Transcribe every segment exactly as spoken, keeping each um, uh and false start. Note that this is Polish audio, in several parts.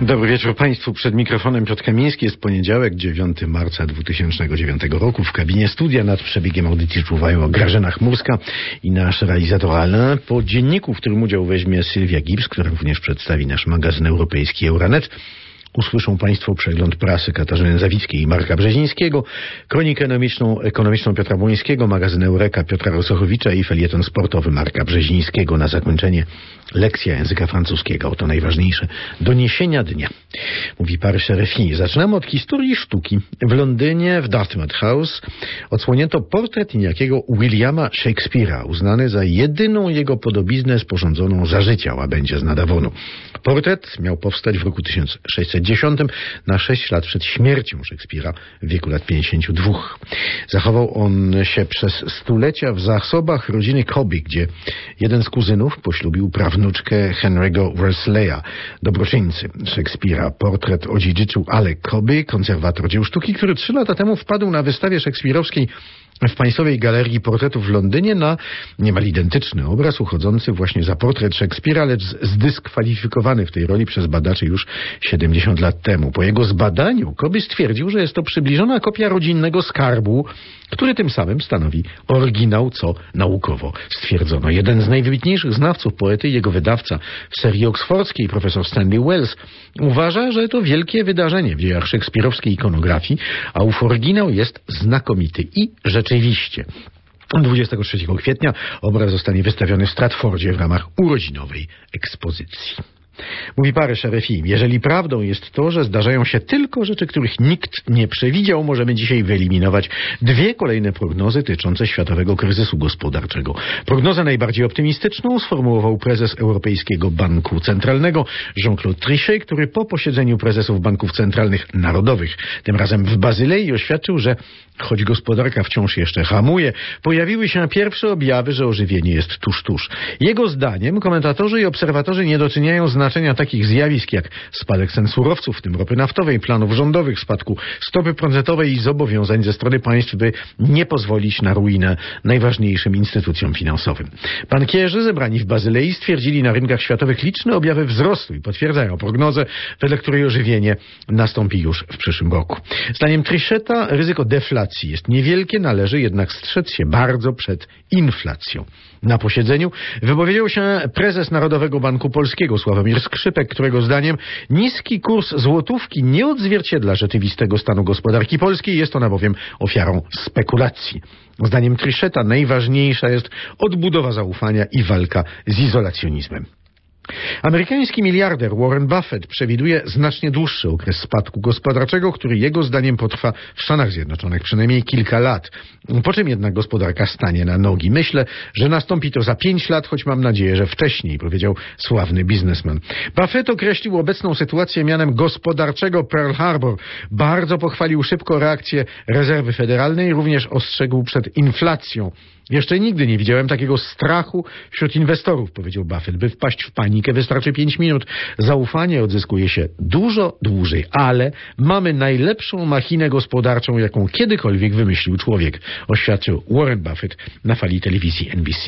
Dobry wieczór Państwu. Przed mikrofonem Piotr Kamiński. Jest poniedziałek, dziewiątego marca dwa tysiące dziewiątego roku. W kabinie studia nad przebiegiem audycji czuwają Grażyna Chmurska i nasz realizator Alain. Po dzienniku, w którym udział weźmie Sylwia Gibbs, która również przedstawi nasz magazyn europejski Euranet, usłyszą Państwo przegląd prasy Katarzyny Zawickiej i Marka Brzezińskiego, kronikę ekonomiczną, ekonomiczną Piotra Błońskiego, magazyn Eureka Piotra Rosochowicza i felieton sportowy Marka Brzezińskiego. Na zakończenie lekcja języka francuskiego. Oto najważniejsze doniesienia dnia. Mówi Paryż R F I. Zaczynamy od historii sztuki. W Londynie, w Dartmouth House, odsłonięto portret niejakiego Williama Shakespeare'a, uznany za jedyną jego podobiznę sporządzoną za życia łabędzia z Nadawonu. Portret miał powstać w roku tysiąc sześćset dziesiątym, na sześć lat przed śmiercią Shakespeare'a w wieku lat pięćdziesięciu dwóch. Zachował on się przez stulecia w zasobach rodziny Coby, gdzie jeden z kuzynów poślubił prawnuczkę Henry'ego Worsleya, dobroczyńcy Shakespeare'a. Portret odziedziczył Alec Coby, konserwator dzieł sztuki, który trzy lata temu wpadł na wystawie szekspirowskiej w Państwowej Galerii Portretów w Londynie na niemal identyczny obraz uchodzący właśnie za portret Shakespeare'a, lecz zdyskwalifikowany w tej roli przez badaczy już siedemdziesiąt lat temu. Po jego zbadaniu Coby stwierdził, że jest to przybliżona kopia rodzinnego skarbu, który tym samym stanowi oryginał, co naukowo stwierdzono. Jeden z najwybitniejszych znawców poety, jego wydawca w serii oksfordzkiej, profesor Stanley Wells, uważa, że to wielkie wydarzenie w dziejach szekspirowskiej ikonografii, a ów oryginał jest znakomity i rzeczywiście. dwudziestego trzeciego kwietnia obraz zostanie wystawiony w Stratfordzie w ramach urodzinowej ekspozycji. Mówi Paryż R F I. Jeżeli prawdą jest to, że zdarzają się tylko rzeczy, których nikt nie przewidział, możemy dzisiaj wyeliminować dwie kolejne prognozy tyczące światowego kryzysu gospodarczego. Prognozę najbardziej optymistyczną sformułował prezes Europejskiego Banku Centralnego Jean-Claude Trichet, który po posiedzeniu prezesów banków centralnych narodowych, tym razem w Bazylei, oświadczył, że choć gospodarka wciąż jeszcze hamuje, pojawiły się pierwsze objawy, że ożywienie jest tuż, tuż. Jego zdaniem komentatorzy i obserwatorzy nie doceniają znaczenia takich zjawisk jak spadek cen surowców, w tym ropy naftowej, planów rządowych, spadku stopy procentowej i zobowiązań ze strony państw, by nie pozwolić na ruinę najważniejszym instytucjom finansowym. Bankierzy zebrani w Bazylei stwierdzili na rynkach światowych liczne objawy wzrostu i potwierdzają prognozę, wedle której ożywienie nastąpi już w przyszłym roku. Zdaniem Tricheta ryzyko deflacji jest niewielkie, należy jednak strzec się bardzo przed inflacją. Na posiedzeniu wypowiedział się prezes Narodowego Banku Polskiego Sławomir Skrzypek, którego zdaniem niski kurs złotówki nie odzwierciedla rzeczywistego stanu gospodarki polskiej, jest ona bowiem ofiarą spekulacji. Zdaniem Tricheta najważniejsza jest odbudowa zaufania i walka z izolacjonizmem. Amerykański miliarder Warren Buffett przewiduje znacznie dłuższy okres spadku gospodarczego, który jego zdaniem potrwa w Stanach Zjednoczonych przynajmniej kilka lat. Po czym jednak gospodarka stanie na nogi. Myślę, że nastąpi to za pięć lat, choć mam nadzieję, że wcześniej, powiedział sławny biznesmen. Buffett określił obecną sytuację mianem gospodarczego Pearl Harbor. Bardzo pochwalił szybko reakcję rezerwy federalnej, również ostrzegł przed inflacją. Jeszcze nigdy nie widziałem takiego strachu wśród inwestorów, powiedział Buffett. By wpaść w panikę wystarczy pięć minut. Zaufanie odzyskuje się dużo dłużej, ale mamy najlepszą machinę gospodarczą, jaką kiedykolwiek wymyślił człowiek, oświadczył Warren Buffett na fali telewizji N B C.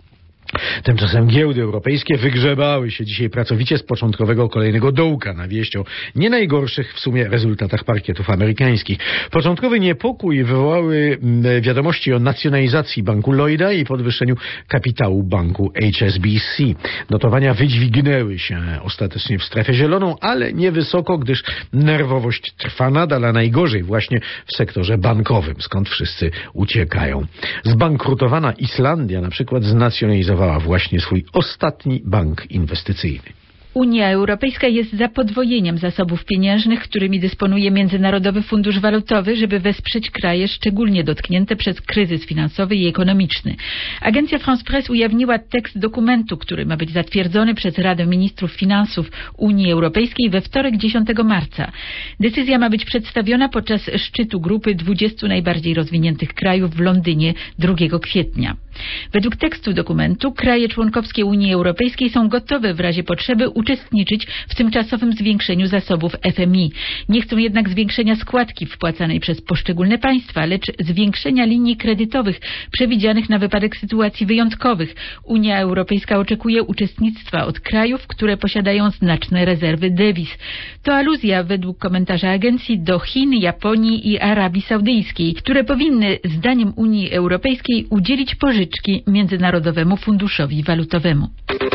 Tymczasem giełdy europejskie wygrzebały się dzisiaj pracowicie z początkowego kolejnego dołka na wieść o nie najgorszych w sumie rezultatach parkietów amerykańskich. Początkowy niepokój wywołały wiadomości o nacjonalizacji banku Lloyda i podwyższeniu kapitału banku H S B C. Notowania wydźwignęły się ostatecznie w strefę zieloną, ale niewysoko, gdyż nerwowość trwa nadal, a najgorzej właśnie w sektorze bankowym, skąd wszyscy uciekają. Zbankrutowana Islandia na przykład znacjonalizowała właśnie swój ostatni bank inwestycyjny. Unia Europejska jest za podwojeniem zasobów pieniężnych, którymi dysponuje Międzynarodowy Fundusz Walutowy, żeby wesprzeć kraje szczególnie dotknięte przez kryzys finansowy i ekonomiczny. Agencja France Presse ujawniła tekst dokumentu, który ma być zatwierdzony przez Radę Ministrów Finansów Unii Europejskiej we wtorek dziesiątego marca. Decyzja ma być przedstawiona podczas szczytu grupy dwudziestu najbardziej rozwiniętych krajów w Londynie drugiego kwietnia. Według tekstu dokumentu kraje członkowskie Unii Europejskiej są gotowe w razie potrzeby uczestniczyć w tymczasowym zwiększeniu zasobów F M I. Nie chcą jednak zwiększenia składki wpłacanej przez poszczególne państwa, lecz zwiększenia linii kredytowych przewidzianych na wypadek sytuacji wyjątkowych. Unia Europejska oczekuje uczestnictwa od krajów, które posiadają znaczne rezerwy dewiz. To aluzja według komentarza agencji do Chin, Japonii i Arabii Saudyjskiej, które powinny zdaniem Unii Europejskiej udzielić pożyczki Międzynarodowemu Funduszowi Walutowemu.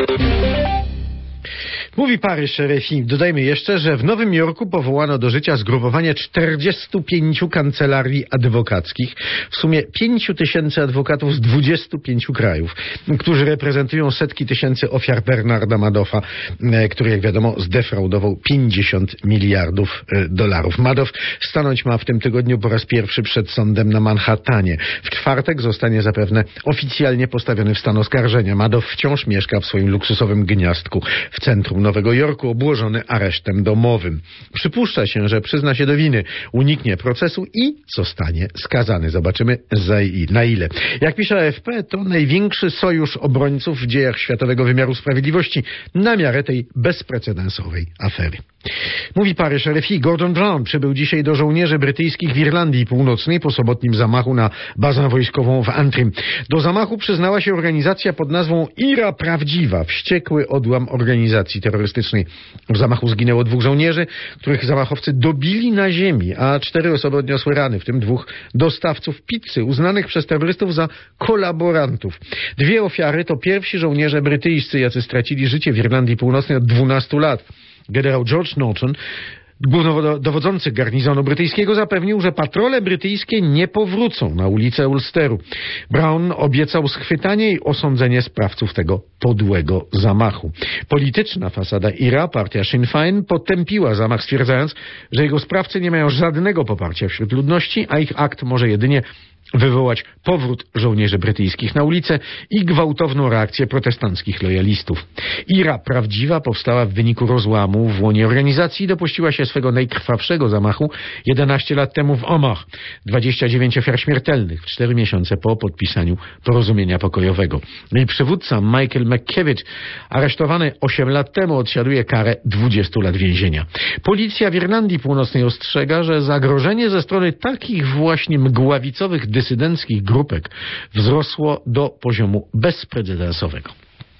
Mówi Paryż R F I. Dodajmy jeszcze, że w Nowym Jorku powołano do życia zgrupowanie czterdziestu pięciu kancelarii adwokackich, w sumie pięciu tysięcy adwokatów z dwudziestu pięciu krajów, którzy reprezentują setki tysięcy ofiar Bernarda Madoffa, który, jak wiadomo, zdefraudował pięćdziesiąt miliardów dolarów. Madoff stanąć ma w tym tygodniu po raz pierwszy przed sądem na Manhattanie. W czwartek zostanie zapewne oficjalnie postawiony w stan oskarżenia. Madoff wciąż mieszka w swoim luksusowym gniazdku w centrum Nowego Jorku, obłożony aresztem domowym. Przypuszcza się, że przyzna się do winy, uniknie procesu i zostanie skazany. Zobaczymy za i, na ile. Jak pisze A F P, to największy sojusz obrońców w dziejach światowego wymiaru sprawiedliwości na miarę tej bezprecedensowej afery. Mówi Paryż R F I. Gordon Brown przybył dzisiaj do żołnierzy brytyjskich w Irlandii Północnej po sobotnim zamachu na bazę wojskową w Antrim. Do zamachu przyznała się organizacja pod nazwą Ira Prawdziwa, wściekły odłam organizacji terrorystycznej. W zamachu zginęło dwóch żołnierzy, których zamachowcy dobili na ziemi, a cztery osoby odniosły rany, w tym dwóch dostawców pizzy, uznanych przez terrorystów za kolaborantów. Dwie ofiary to pierwsi żołnierze brytyjscy, jacy stracili życie w Irlandii Północnej od dwunastu lat. Generał George Norton, głównodowodzący garnizonu brytyjskiego, zapewnił, że patrole brytyjskie nie powrócą na ulicę Ulsteru. Brown obiecał schwytanie i osądzenie sprawców tego podłego zamachu. Polityczna fasada Ira, partia Sinn Féin, potępiła zamach, stwierdzając, że jego sprawcy nie mają żadnego poparcia wśród ludności, a ich akt może jedynie wywołać powrót żołnierzy brytyjskich na ulicę i gwałtowną reakcję protestanckich lojalistów. Ira Prawdziwa powstała w wyniku rozłamu w łonie organizacji i dopuściła się swego najkrwawszego zamachu jedenaście lat temu w Omagh. dwadzieścia dziewięć ofiar śmiertelnych w cztery miesiące po podpisaniu porozumienia pokojowego. Jej przywódca Michael McKevitt, aresztowany osiem lat temu, odsiaduje karę dwudziestu lat więzienia. Policja w Irlandii Północnej ostrzega, że zagrożenie ze strony takich właśnie mgławicowych dysydenckich grupek wzrosło do poziomu bezprecedensowego.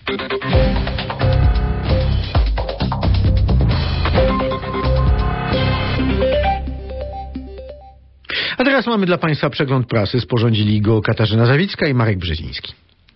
A teraz mamy dla Państwa przegląd prasy. Sporządzili go Katarzyna Zawicka i Marek Brzeziński.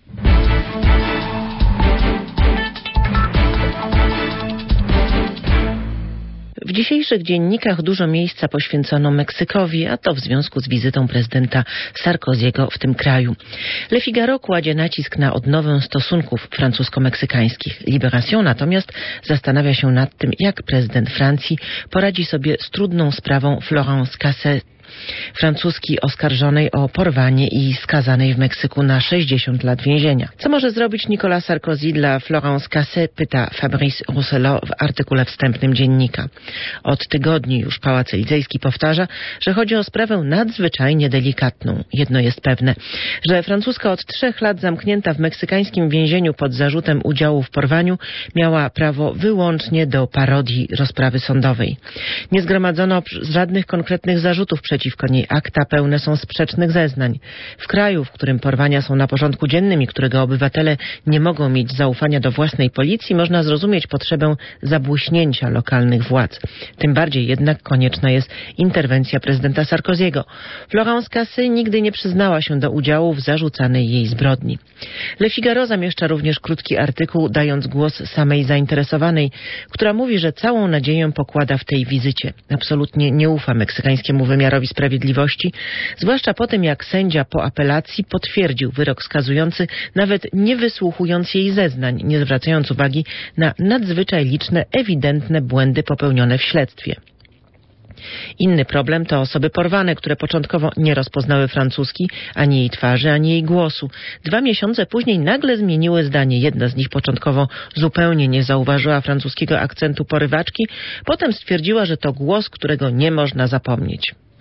W dzisiejszych dziennikach dużo miejsca poświęcono Meksykowi, a to w związku z wizytą prezydenta Sarkoziego w tym kraju. Le Figaro kładzie nacisk na odnowę stosunków francusko-meksykańskich. Libération natomiast zastanawia się nad tym, jak prezydent Francji poradzi sobie z trudną sprawą Florence Cassé, francuskiej oskarżonej o porwanie i skazanej w Meksyku na sześćdziesiąt lat więzienia. Co może zrobić Nicolas Sarkozy dla Florence Cassé, pyta Fabrice Rousselot w artykule wstępnym dziennika. Od tygodni już Pałac Elizejski powtarza, że chodzi o sprawę nadzwyczajnie delikatną. Jedno jest pewne, że francuska od trzech lat zamknięta w meksykańskim więzieniu pod zarzutem udziału w porwaniu miała prawo wyłącznie do parodii rozprawy sądowej. Nie zgromadzono żadnych konkretnych zarzutów przeciwko niej. Akta pełne są sprzecznych zeznań. W kraju, w którym porwania są na porządku dziennym i którego obywatele nie mogą mieć zaufania do własnej policji, można zrozumieć potrzebę zabłyśnięcia lokalnych władz. Tym bardziej jednak konieczna jest interwencja prezydenta Sarkoziego. Florence Cassé nigdy nie przyznała się do udziału w zarzucanej jej zbrodni. Le Figaro zamieszcza również krótki artykuł, dając głos samej zainteresowanej, która mówi, że całą nadzieję pokłada w tej wizycie. Absolutnie nie ufa meksykańskiemu wymiarowi sprawiedliwości, zwłaszcza po tym, jak sędzia po apelacji potwierdził wyrok skazujący, nawet nie wysłuchując jej zeznań, nie zwracając uwagi na nadzwyczaj liczne, ewidentne błędy popełnione w śledztwie. Inny problem to osoby porwane, które początkowo nie rozpoznały francuski, ani jej twarzy, ani jej głosu. Dwa miesiące później nagle zmieniły zdanie. Jedna z nich początkowo zupełnie nie zauważyła francuskiego akcentu porywaczki, potem stwierdziła, że to głos, którego nie można zapomnieć.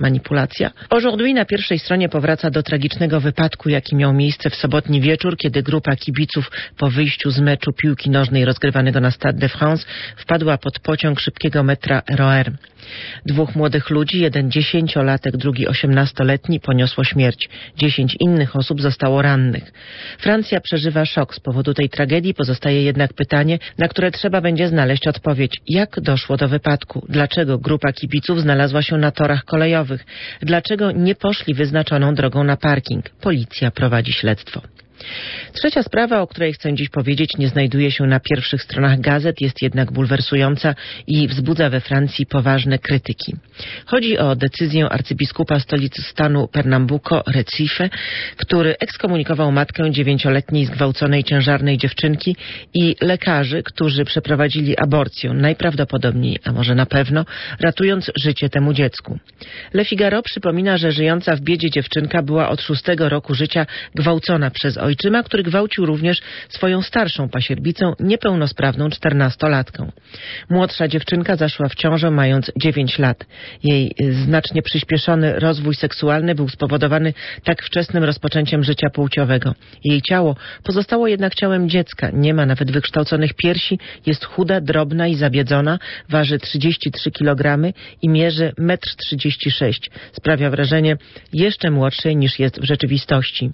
manipulacja? Aujourd'hui na pierwszej stronie powraca do tragicznego wypadku, jaki miał miejsce w sobotni wieczór, kiedy grupa kibiców po wyjściu z meczu piłki nożnej rozgrywanego na Stade de France wpadła pod pociąg szybkiego metra R O R. Dwóch młodych ludzi, jeden dziesięciolatek, drugi osiemnastoletni, poniosło śmierć. Dziesięć innych osób zostało rannych. Francja przeżywa szok z powodu tej tragedii, pozostaje jednak pytanie, na które trzeba będzie znaleźć odpowiedź. Jak doszło do wypadku? Dlaczego grupa kibiców znalazła się na torach kolejowych? Dlaczego nie poszli wyznaczoną drogą na parking? Policja prowadzi śledztwo. Trzecia sprawa, o której chcę dziś powiedzieć, nie znajduje się na pierwszych stronach gazet, jest jednak bulwersująca i wzbudza we Francji poważne krytyki. Chodzi o decyzję arcybiskupa stolicy stanu Pernambuco, Recife, który ekskomunikował matkę dziewięcioletniej zgwałconej ciężarnej dziewczynki i lekarzy, którzy przeprowadzili aborcję, najprawdopodobniej, a może na pewno, ratując życie temu dziecku. Le Figaro przypomina, że żyjąca w biedzie dziewczynka była od szóstego roku życia gwałcona przez ojczyma, który gwałcił również swoją starszą pasierbicę, niepełnosprawną czternastolatkę. Młodsza dziewczynka zaszła w ciążę mając dziewięć lat. Jej znacznie przyspieszony rozwój seksualny był spowodowany tak wczesnym rozpoczęciem życia płciowego. Jej ciało pozostało jednak ciałem dziecka, nie ma nawet wykształconych piersi, jest chuda, drobna i zabiedzona, waży trzydzieści trzy kilogramy i mierzy metr trzydzieści sześć. Sprawia wrażenie jeszcze młodszej niż jest w rzeczywistości.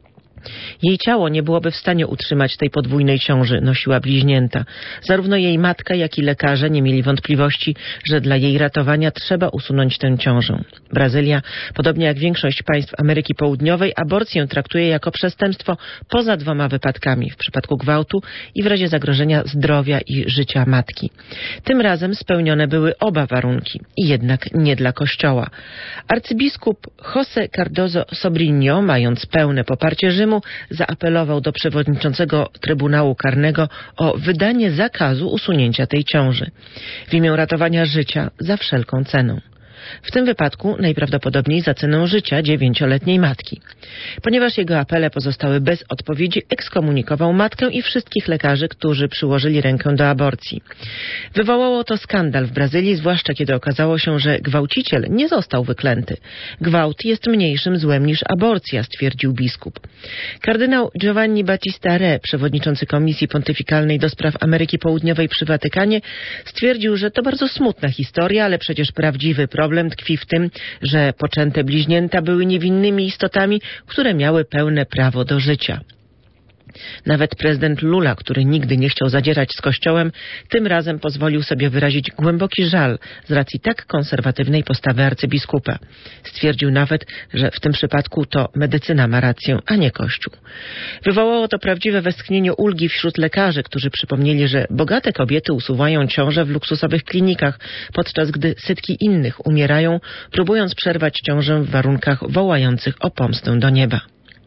Jej ciało nie byłoby w stanie utrzymać tej podwójnej ciąży, nosiła bliźnięta. Zarówno jej matka, jak i lekarze nie mieli wątpliwości, że dla jej ratowania trzeba usunąć tę ciążę. Brazylia, podobnie jak większość państw Ameryki Południowej, aborcję traktuje jako przestępstwo poza dwoma wypadkami, w przypadku gwałtu i w razie zagrożenia zdrowia i życia matki. Tym razem spełnione były oba warunki i jednak nie dla Kościoła. Arcybiskup José Cardoso Sobrinho, mając pełne poparcie Rzymu, zaapelował do przewodniczącego Trybunału Karnego o wydanie zakazu usunięcia tej ciąży w imię ratowania życia za wszelką cenę. W tym wypadku najprawdopodobniej za cenę życia dziewięcioletniej matki. Ponieważ jego apele pozostały bez odpowiedzi, ekskomunikował matkę i wszystkich lekarzy, którzy przyłożyli rękę do aborcji. Wywołało to skandal w Brazylii, zwłaszcza kiedy okazało się, że gwałciciel nie został wyklęty. Gwałt jest mniejszym złem niż aborcja, stwierdził biskup. Kardynał Giovanni Battista Re, przewodniczący Komisji Pontyfikalnej do Spraw Ameryki Południowej przy Watykanie, stwierdził, że to bardzo smutna historia, ale przecież prawdziwy problem tkwi w tym, że poczęte bliźnięta były niewinnymi istotami, które miały pełne prawo do życia. Nawet prezydent Lula, który nigdy nie chciał zadzierać z Kościołem, tym razem pozwolił sobie wyrazić głęboki żal z racji tak konserwatywnej postawy arcybiskupa. Stwierdził nawet, że w tym przypadku to medycyna ma rację, a nie Kościół. Wywołało to prawdziwe westchnienie ulgi wśród lekarzy, którzy przypomnieli, że bogate kobiety usuwają ciążę w luksusowych klinikach, podczas gdy setki innych umierają, próbując przerwać ciążę w warunkach wołających o pomstę do nieba.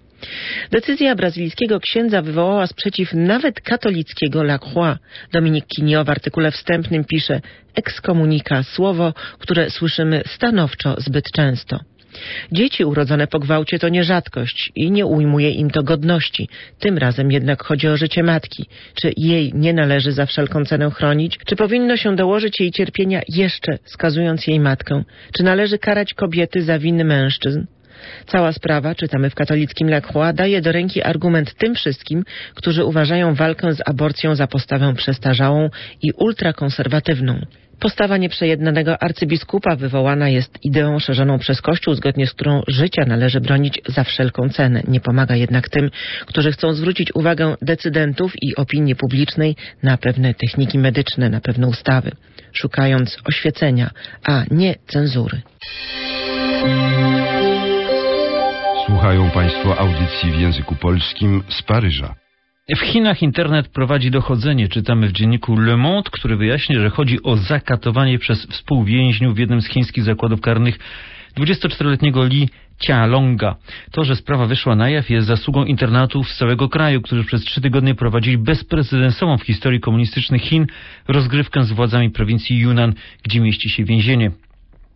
Decyzja brazylijskiego księdza wywołała sprzeciw nawet katolickiego La Croix. Dominik Quinio w artykule wstępnym pisze: ekskomunika, słowo, które słyszymy stanowczo zbyt często. Dzieci urodzone po gwałcie to nie rzadkość i nie ujmuje im to godności. Tym razem jednak chodzi o życie matki. Czy jej nie należy za wszelką cenę chronić? Czy powinno się dołożyć jej cierpienia jeszcze, skazując jej matkę? Czy należy karać kobiety za winy mężczyzn? Cała sprawa, czytamy w katolickim La Croix, daje do ręki argument tym wszystkim, którzy uważają walkę z aborcją za postawę przestarzałą i ultrakonserwatywną. Postawa nieprzejednanego arcybiskupa wywołana jest ideą szerzoną przez Kościół, zgodnie z którą życia należy bronić za wszelką cenę. Nie pomaga jednak tym, którzy chcą zwrócić uwagę decydentów i opinii publicznej na pewne techniki medyczne, na pewne ustawy, szukając oświecenia, a nie cenzury. Słuchają Państwo audycji w języku polskim z Paryża. W Chinach internet prowadzi dochodzenie, czytamy w dzienniku Le Monde, który wyjaśnia, że chodzi o zakatowanie przez współwięźniów w jednym z chińskich zakładów karnych dwudziestoczteroletniego Li Qialonga. To, że sprawa wyszła na jaw, jest zasługą internautów z całego kraju, którzy przez trzy tygodnie prowadzili bezprecedensową w historii komunistycznych Chin rozgrywkę z władzami prowincji Yunnan, gdzie mieści się więzienie.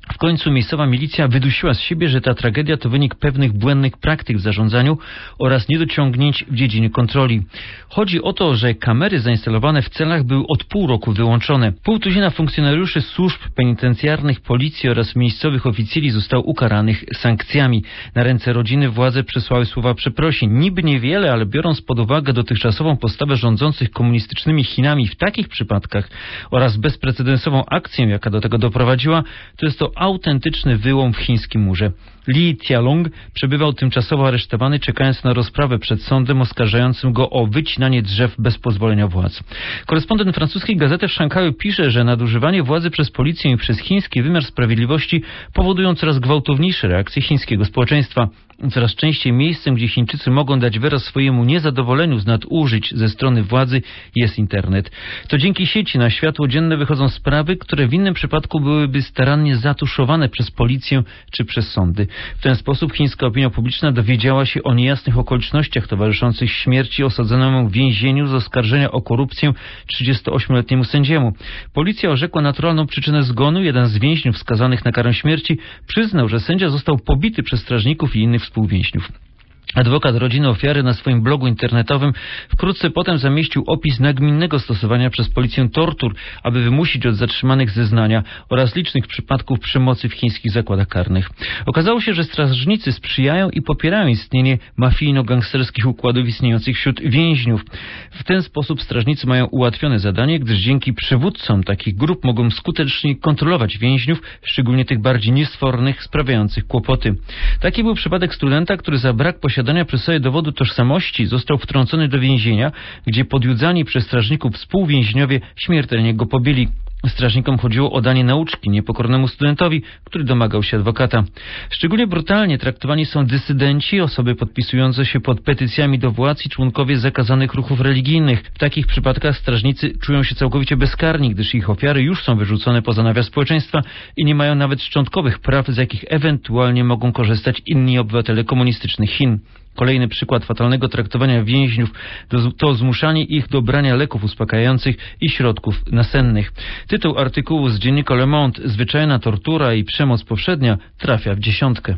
W końcu miejscowa milicja wydusiła z siebie, że ta tragedia to wynik pewnych błędnych praktyk w zarządzaniu oraz niedociągnięć w dziedzinie kontroli. Chodzi o to, że kamery zainstalowane w celach były od pół roku wyłączone. Pół tuzina funkcjonariuszy służb penitencjarnych, policji oraz miejscowych oficjeli zostało ukaranych sankcjami. Na ręce rodziny władze przysłały słowa przeprosin. Niby niewiele, ale biorąc pod uwagę dotychczasową postawę rządzących komunistycznymi Chinami w takich przypadkach oraz bezprecedensową akcję, jaka do tego doprowadziła, to jest to autentyczny wyłom w chińskim murze. Li Tialong przebywał tymczasowo aresztowany, czekając na rozprawę przed sądem oskarżającym go o wycinanie drzew bez pozwolenia władz. Korespondent francuskiej gazety w Szanghaju pisze, że nadużywanie władzy przez policję i przez chiński wymiar sprawiedliwości powodują coraz gwałtowniejsze reakcje chińskiego społeczeństwa. Coraz częściej miejscem, gdzie Chińczycy mogą dać wyraz swojemu niezadowoleniu z nadużyć ze strony władzy, jest internet. To dzięki sieci na światło dzienne wychodzą sprawy, które w innym przypadku byłyby starannie zatuszowane przez policję czy przez sądy. W ten sposób chińska opinia publiczna dowiedziała się o niejasnych okolicznościach towarzyszących śmierci osadzonemu w więzieniu z oskarżenia o korupcję trzydziestoośmioletniemu sędziemu. Policja orzekła naturalną przyczynę zgonu. Jeden z więźniów skazanych na karę śmierci przyznał, że sędzia został pobity przez strażników i innych współwięźniów. Adwokat rodziny ofiary na swoim blogu internetowym wkrótce potem zamieścił opis nagminnego stosowania przez policję tortur, aby wymusić od zatrzymanych zeznania oraz licznych przypadków przemocy w chińskich zakładach karnych. Okazało się, że strażnicy sprzyjają i popierają istnienie mafijno-gangsterskich układów istniejących wśród więźniów. W ten sposób strażnicy mają ułatwione zadanie, gdyż dzięki przywódcom takich grup mogą skutecznie kontrolować więźniów, szczególnie tych bardziej niesfornych, sprawiających kłopoty. Taki był przypadek studenta, który za brak posiadania przy sobie dowodu tożsamości został wtrącony do więzienia, gdzie podjudzani przez strażników współwięźniowie śmiertelnie go pobili. Strażnikom chodziło o danie nauczki niepokornemu studentowi, który domagał się adwokata. Szczególnie brutalnie traktowani są dysydenci, osoby podpisujące się pod petycjami do władz i członkowie zakazanych ruchów religijnych. W takich przypadkach strażnicy czują się całkowicie bezkarni, gdyż ich ofiary już są wyrzucone poza nawias społeczeństwa i nie mają nawet szczątkowych praw, z jakich ewentualnie mogą korzystać inni obywatele komunistycznych Chin. Kolejny przykład fatalnego traktowania więźniów to zmuszanie ich do brania leków uspokajających i środków nasennych. Tytuł artykułu z dziennika Le Monde, zwyczajna tortura i przemoc powszednia, trafia w dziesiątkę.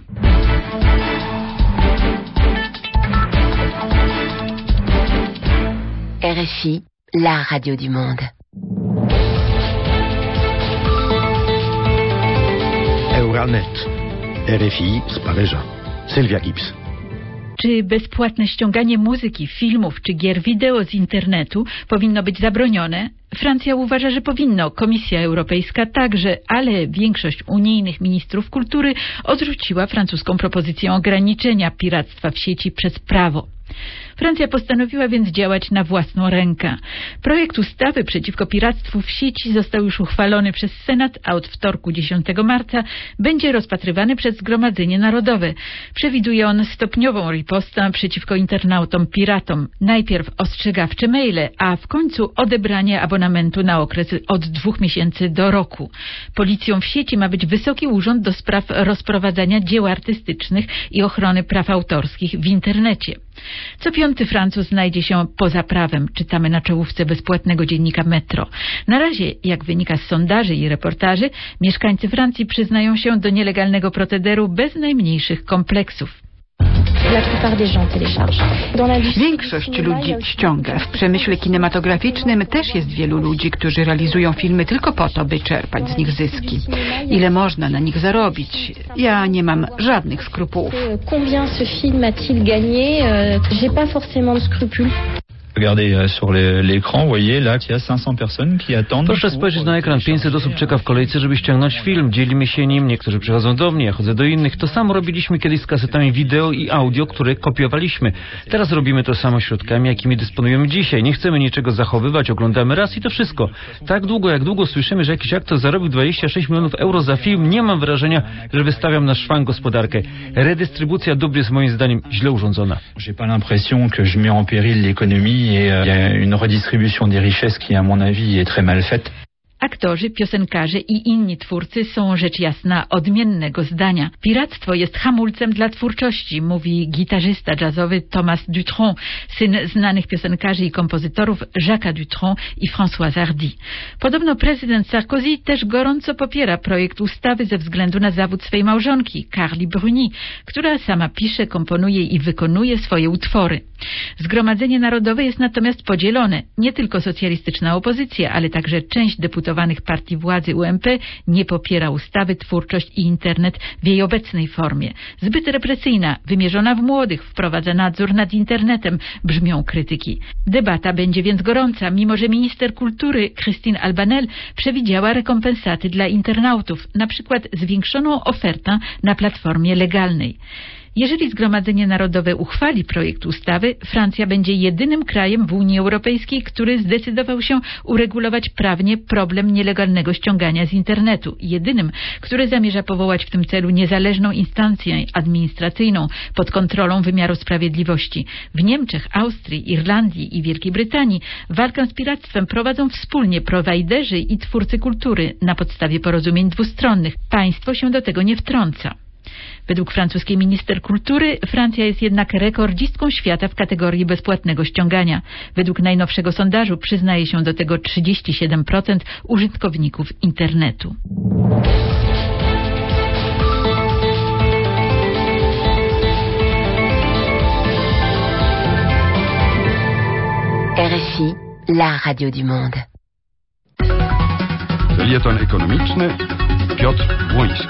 R F I, la radio du monde. Euranet, R F I z Paryża. Sylwia Gibbs. Czy bezpłatne ściąganie muzyki, filmów czy gier wideo z internetu powinno być zabronione? Francja uważa, że powinno, Komisja Europejska także, ale większość unijnych ministrów kultury odrzuciła francuską propozycję ograniczenia piractwa w sieci przez prawo. Francja postanowiła więc działać na własną rękę. Projekt ustawy przeciwko piractwu w sieci został już uchwalony przez Senat, a od wtorku dziesiątego marca będzie rozpatrywany przez Zgromadzenie Narodowe. Przewiduje on stopniową ripostę przeciwko internautom piratom. Najpierw ostrzegawcze maile, a w końcu odebranie abonamentu na okres od dwóch miesięcy do roku. Policją w sieci ma być Wysoki Urząd do Spraw Rozprowadzania Dzieł Artystycznych i Ochrony Praw Autorskich w internecie. Co piąty Francuz znajdzie się poza prawem, czytamy na czołówce bezpłatnego dziennika Metro. Na razie, jak wynika z sondaży i reportaży, mieszkańcy Francji przyznają się do nielegalnego procederu bez najmniejszych kompleksów. Większość ludzi ściąga. W przemyśle kinematograficznym też jest wielu ludzi, którzy realizują filmy tylko po to, by czerpać z nich zyski. Ile można na nich zarobić? Ja nie mam żadnych skrupułów. Proszę spojrzeć na ekran. pięćset osób czeka w kolejce, żeby ściągnąć film. Dzielimy się nim. Niektórzy przychodzą do mnie, ja chodzę do innych. To samo robiliśmy kiedyś z kasetami wideo i audio, które kopiowaliśmy. Teraz robimy to samo środkami, jakimi dysponujemy dzisiaj. Nie chcemy niczego zachowywać, oglądamy raz i to wszystko. Tak długo, jak długo słyszymy, że jakiś aktor zarobił dwadzieścia sześć milionów euro za film, nie mam wrażenia, że wystawiam na szwank gospodarkę. Redystrybucja dóbr jest moim zdaniem źle urządzona. J'ai pas l'impression que je mets en péril l'économie et il y a une redistribution des richesses qui, à mon avis, est très mal faite. A Aktorzy, piosenkarze i inni twórcy są rzecz jasna odmiennego zdania. Piractwo jest hamulcem dla twórczości, mówi gitarzysta jazzowy Thomas Dutronc, syn znanych piosenkarzy i kompozytorów Jacques'a Dutronc i Françoise Hardy. Podobno prezydent Sarkozy też gorąco popiera projekt ustawy ze względu na zawód swej małżonki, Carly Bruni, która sama pisze, komponuje i wykonuje swoje utwory. Zgromadzenie Narodowe jest natomiast podzielone. Nie tylko socjalistyczna opozycja, ale także część deputowanych partii władzy U M P nie popiera ustawy Twórczość i Internet w jej obecnej formie. Zbyt represyjna, wymierzona w młodych, wprowadza nadzór nad internetem, brzmią krytyki. Debata będzie więc gorąca, mimo że minister kultury Christine Albanel przewidziała rekompensaty dla internautów, na przykład zwiększoną ofertę na platformie legalnej. Jeżeli Zgromadzenie Narodowe uchwali projekt ustawy, Francja będzie jedynym krajem w Unii Europejskiej, który zdecydował się uregulować prawnie problem nielegalnego ściągania z internetu. Jedynym, który zamierza powołać w tym celu niezależną instancję administracyjną pod kontrolą wymiaru sprawiedliwości. W Niemczech, Austrii, Irlandii i Wielkiej Brytanii walkę z piractwem prowadzą wspólnie prowajderzy i twórcy kultury na podstawie porozumień dwustronnych. Państwo się do tego nie wtrąca. Według francuskiej minister kultury Francja jest jednak rekordzistką świata w kategorii bezpłatnego ściągania. Według najnowszego sondażu przyznaje się do tego trzydzieści siedem procent użytkowników internetu. R F I, la radio du monde. Felieton ekonomiczny Piotr Błoński.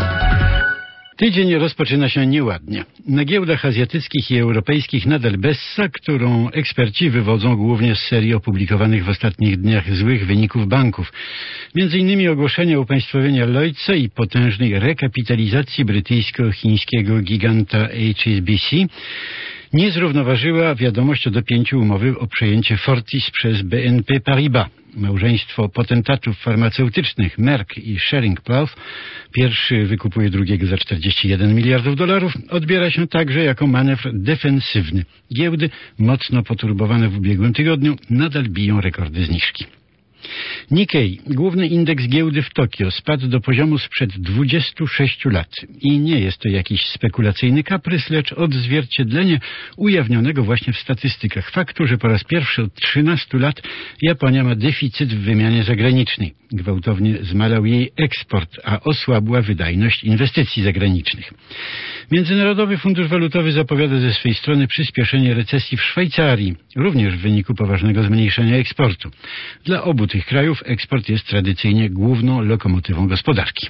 Tydzień rozpoczyna się nieładnie. Na giełdach azjatyckich i europejskich nadal bessa, którą eksperci wywodzą głównie z serii opublikowanych w ostatnich dniach złych wyników banków. Między innymi ogłoszenia upaństwowienia Lloydsa i potężnej rekapitalizacji brytyjsko-chińskiego giganta H S B C nie zrównoważyła wiadomość o dopięciu umowy o przejęcie Fortis przez B N P Paribas. Małżeństwo potentatów farmaceutycznych Merck i Schering-Plough, pierwszy wykupuje drugiego za czterdzieści jeden miliardów dolarów, odbiera się także jako manewr defensywny. Giełdy, mocno poturbowane w ubiegłym tygodniu, nadal biją rekordy zniżki. Nikkei, główny indeks giełdy w Tokio, spadł do poziomu sprzed dwudziestu sześciu lat. I nie jest to jakiś spekulacyjny kaprys, lecz odzwierciedlenie ujawnionego właśnie w statystykach faktu, że po raz pierwszy od trzynastu lat Japonia ma deficyt w wymianie zagranicznej. Gwałtownie zmalał jej eksport, a osłabła wydajność inwestycji zagranicznych. Międzynarodowy Fundusz Walutowy zapowiada ze swej strony przyspieszenie recesji w Szwajcarii, również w wyniku poważnego zmniejszenia eksportu. Dla obu tych krajów eksport jest tradycyjnie główną lokomotywą gospodarki.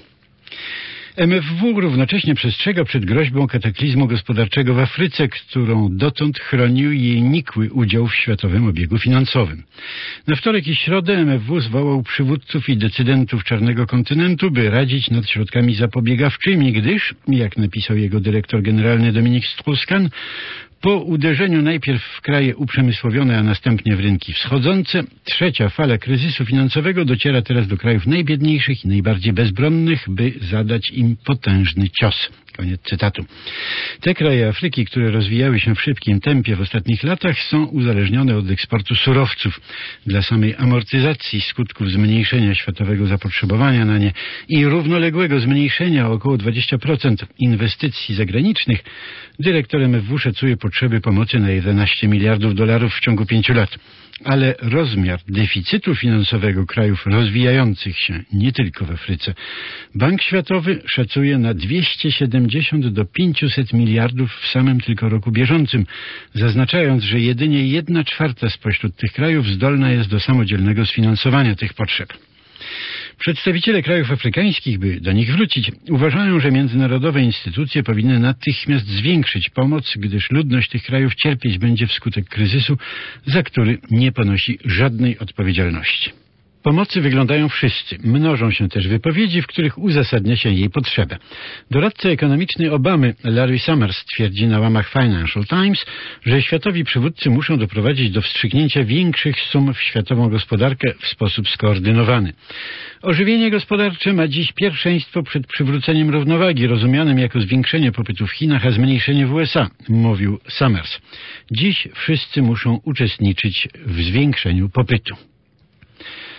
M F W równocześnie przestrzega przed groźbą kataklizmu gospodarczego w Afryce, którą dotąd chronił jej nikły udział w światowym obiegu finansowym. Na wtorek i środę M F W zwołał przywódców i decydentów Czarnego Kontynentu, by radzić nad środkami zapobiegawczymi, gdyż, jak napisał jego dyrektor generalny Dominik Strauss-Kahn, po uderzeniu najpierw w kraje uprzemysłowione, a następnie w rynki wschodzące, trzecia fala kryzysu finansowego dociera teraz do krajów najbiedniejszych i najbardziej bezbronnych, by zadać im potężny cios. Koniec cytatu. Te kraje Afryki, które rozwijały się w szybkim tempie w ostatnich latach, są uzależnione od eksportu surowców. Dla samej amortyzacji skutków zmniejszenia światowego zapotrzebowania na nie i równoległego zmniejszenia o około dwadzieścia procent inwestycji zagranicznych, dyrektor M F W szacuje potrzeby pomocy na jedenaście miliardów dolarów w ciągu pięciu lat. Ale rozmiar deficytu finansowego krajów rozwijających się nie tylko w Afryce Bank Światowy szacuje na dwieście siedemdziesiąt do pięciuset miliardów w samym tylko roku bieżącym, zaznaczając, że jedynie jedna czwarta spośród tych krajów zdolna jest do samodzielnego sfinansowania tych potrzeb. Przedstawiciele krajów afrykańskich, by do nich wrócić, uważają, że międzynarodowe instytucje powinny natychmiast zwiększyć pomoc, gdyż ludność tych krajów cierpieć będzie wskutek kryzysu, za który nie ponosi żadnej odpowiedzialności. Pomocy wyglądają wszyscy. Mnożą się też wypowiedzi, w których uzasadnia się jej potrzebę. Doradca ekonomiczny Obamy, Larry Summers, twierdzi na łamach Financial Times, że światowi przywódcy muszą doprowadzić do wstrzyknięcia większych sum w światową gospodarkę w sposób skoordynowany. Ożywienie gospodarcze ma dziś pierwszeństwo przed przywróceniem równowagi, rozumianym jako zwiększenie popytu w Chinach, a zmniejszenie w U S A, mówił Summers. Dziś wszyscy muszą uczestniczyć w zwiększeniu popytu.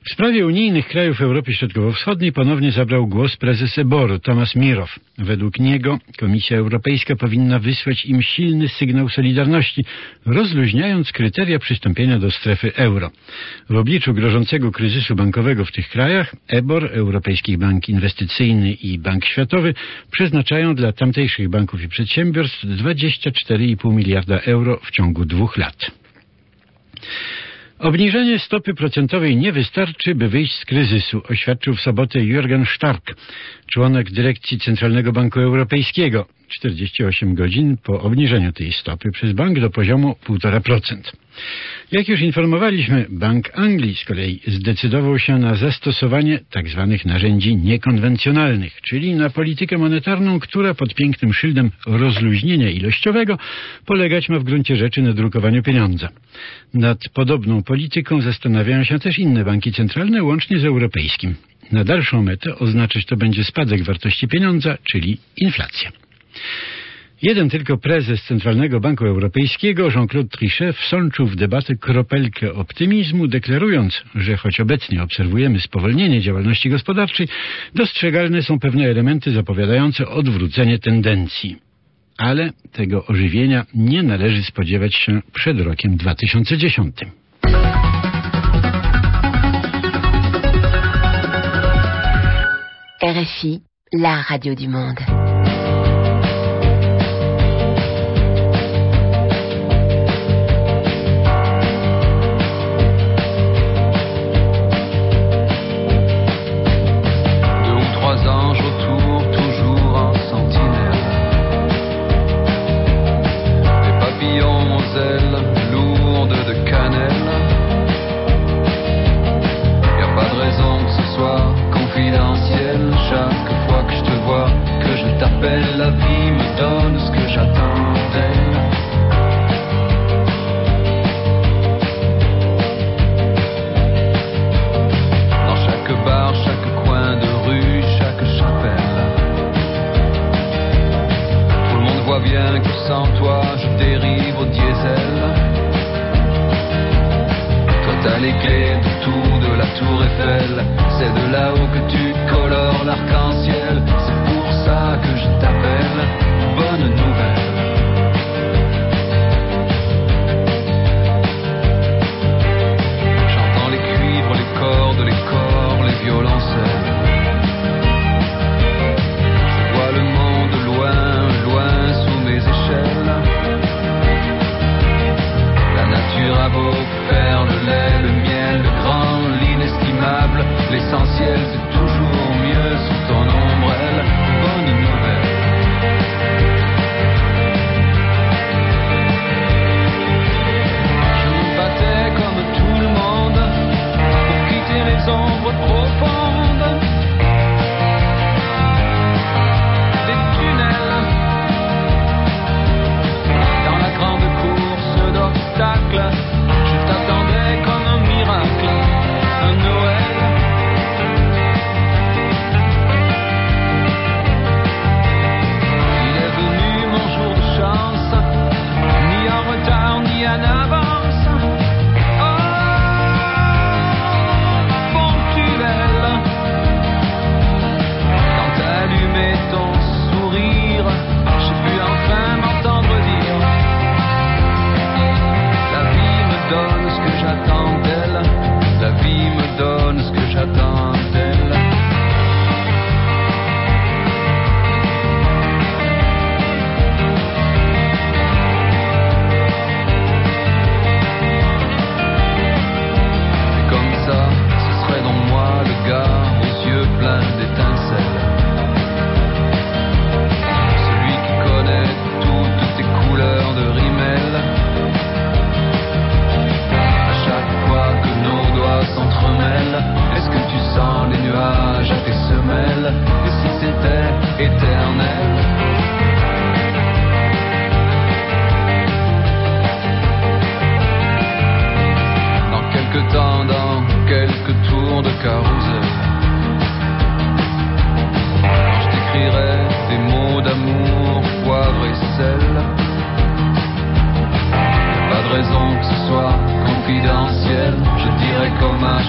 W sprawie unijnych krajów Europy Środkowo-Wschodniej ponownie zabrał głos prezes Eboru, Tomasz Mirow. Według niego Komisja Europejska powinna wysłać im silny sygnał solidarności, rozluźniając kryteria przystąpienia do strefy euro. W obliczu grożącego kryzysu bankowego w tych krajach Ebor, Europejski Bank Inwestycyjny i Bank Światowy przeznaczają dla tamtejszych banków i przedsiębiorstw dwadzieścia cztery i pół miliarda euro w ciągu dwóch lat. Obniżenie stopy procentowej nie wystarczy, by wyjść z kryzysu, oświadczył w sobotę Jürgen Stark, członek dyrekcji Centralnego Banku Europejskiego, czterdzieści osiem godzin po obniżeniu tej stopy przez bank do poziomu półtora procent. Jak już informowaliśmy, Bank Anglii z kolei zdecydował się na zastosowanie tzw. narzędzi niekonwencjonalnych, czyli na politykę monetarną, która pod pięknym szyldem rozluźnienia ilościowego polegać ma w gruncie rzeczy na drukowaniu pieniądza. Nad podobną polityką zastanawiają się też inne banki centralne, łącznie z europejskim. Na dalszą metę oznaczać to będzie spadek wartości pieniądza, czyli inflacja. Jeden tylko prezes Centralnego Banku Europejskiego, Jean-Claude Trichet, wsączył w debatę kropelkę optymizmu, deklarując, że choć obecnie obserwujemy spowolnienie działalności gospodarczej, dostrzegalne są pewne elementy zapowiadające odwrócenie tendencji. Ale tego ożywienia nie należy spodziewać się przed rokiem dwa tysiące dziesiątym. R F I, la radio du monde. La vie me donne ce que j'attends d'elle. Dans chaque bar, chaque coin de rue, chaque chapelle, tout le monde voit bien que sans toi je dérive au diesel. Toi t'as les clés de tout, de la tour Eiffel, c'est de là-haut que tu colores l'arc-en-ciel. C'est pour ça que je t'appelle, bonne nouvelle. J'entends les cuivres, les cordes, les corps, les violoncelles. Je vois le monde loin, loin sous mes échelles. La nature a beau faire le lait, le miel, le grand, l'inestimable, l'essentiel c'est toujours mieux sous ton ombrelle. Bonne nouvelle. Je me battais comme tout le monde pour quitter les ombres profondes des tunnels. Dans la grande course d'obstacles, je t'attendais comme un miracle, un Noël. En avance, oh, ponctuel. Quand t'as allumé ton sourire, j'ai pu enfin m'entendre dire: la vie me donne ce que j'attends d'elle. La vie me donne ce que j'attends d'elle. Chaque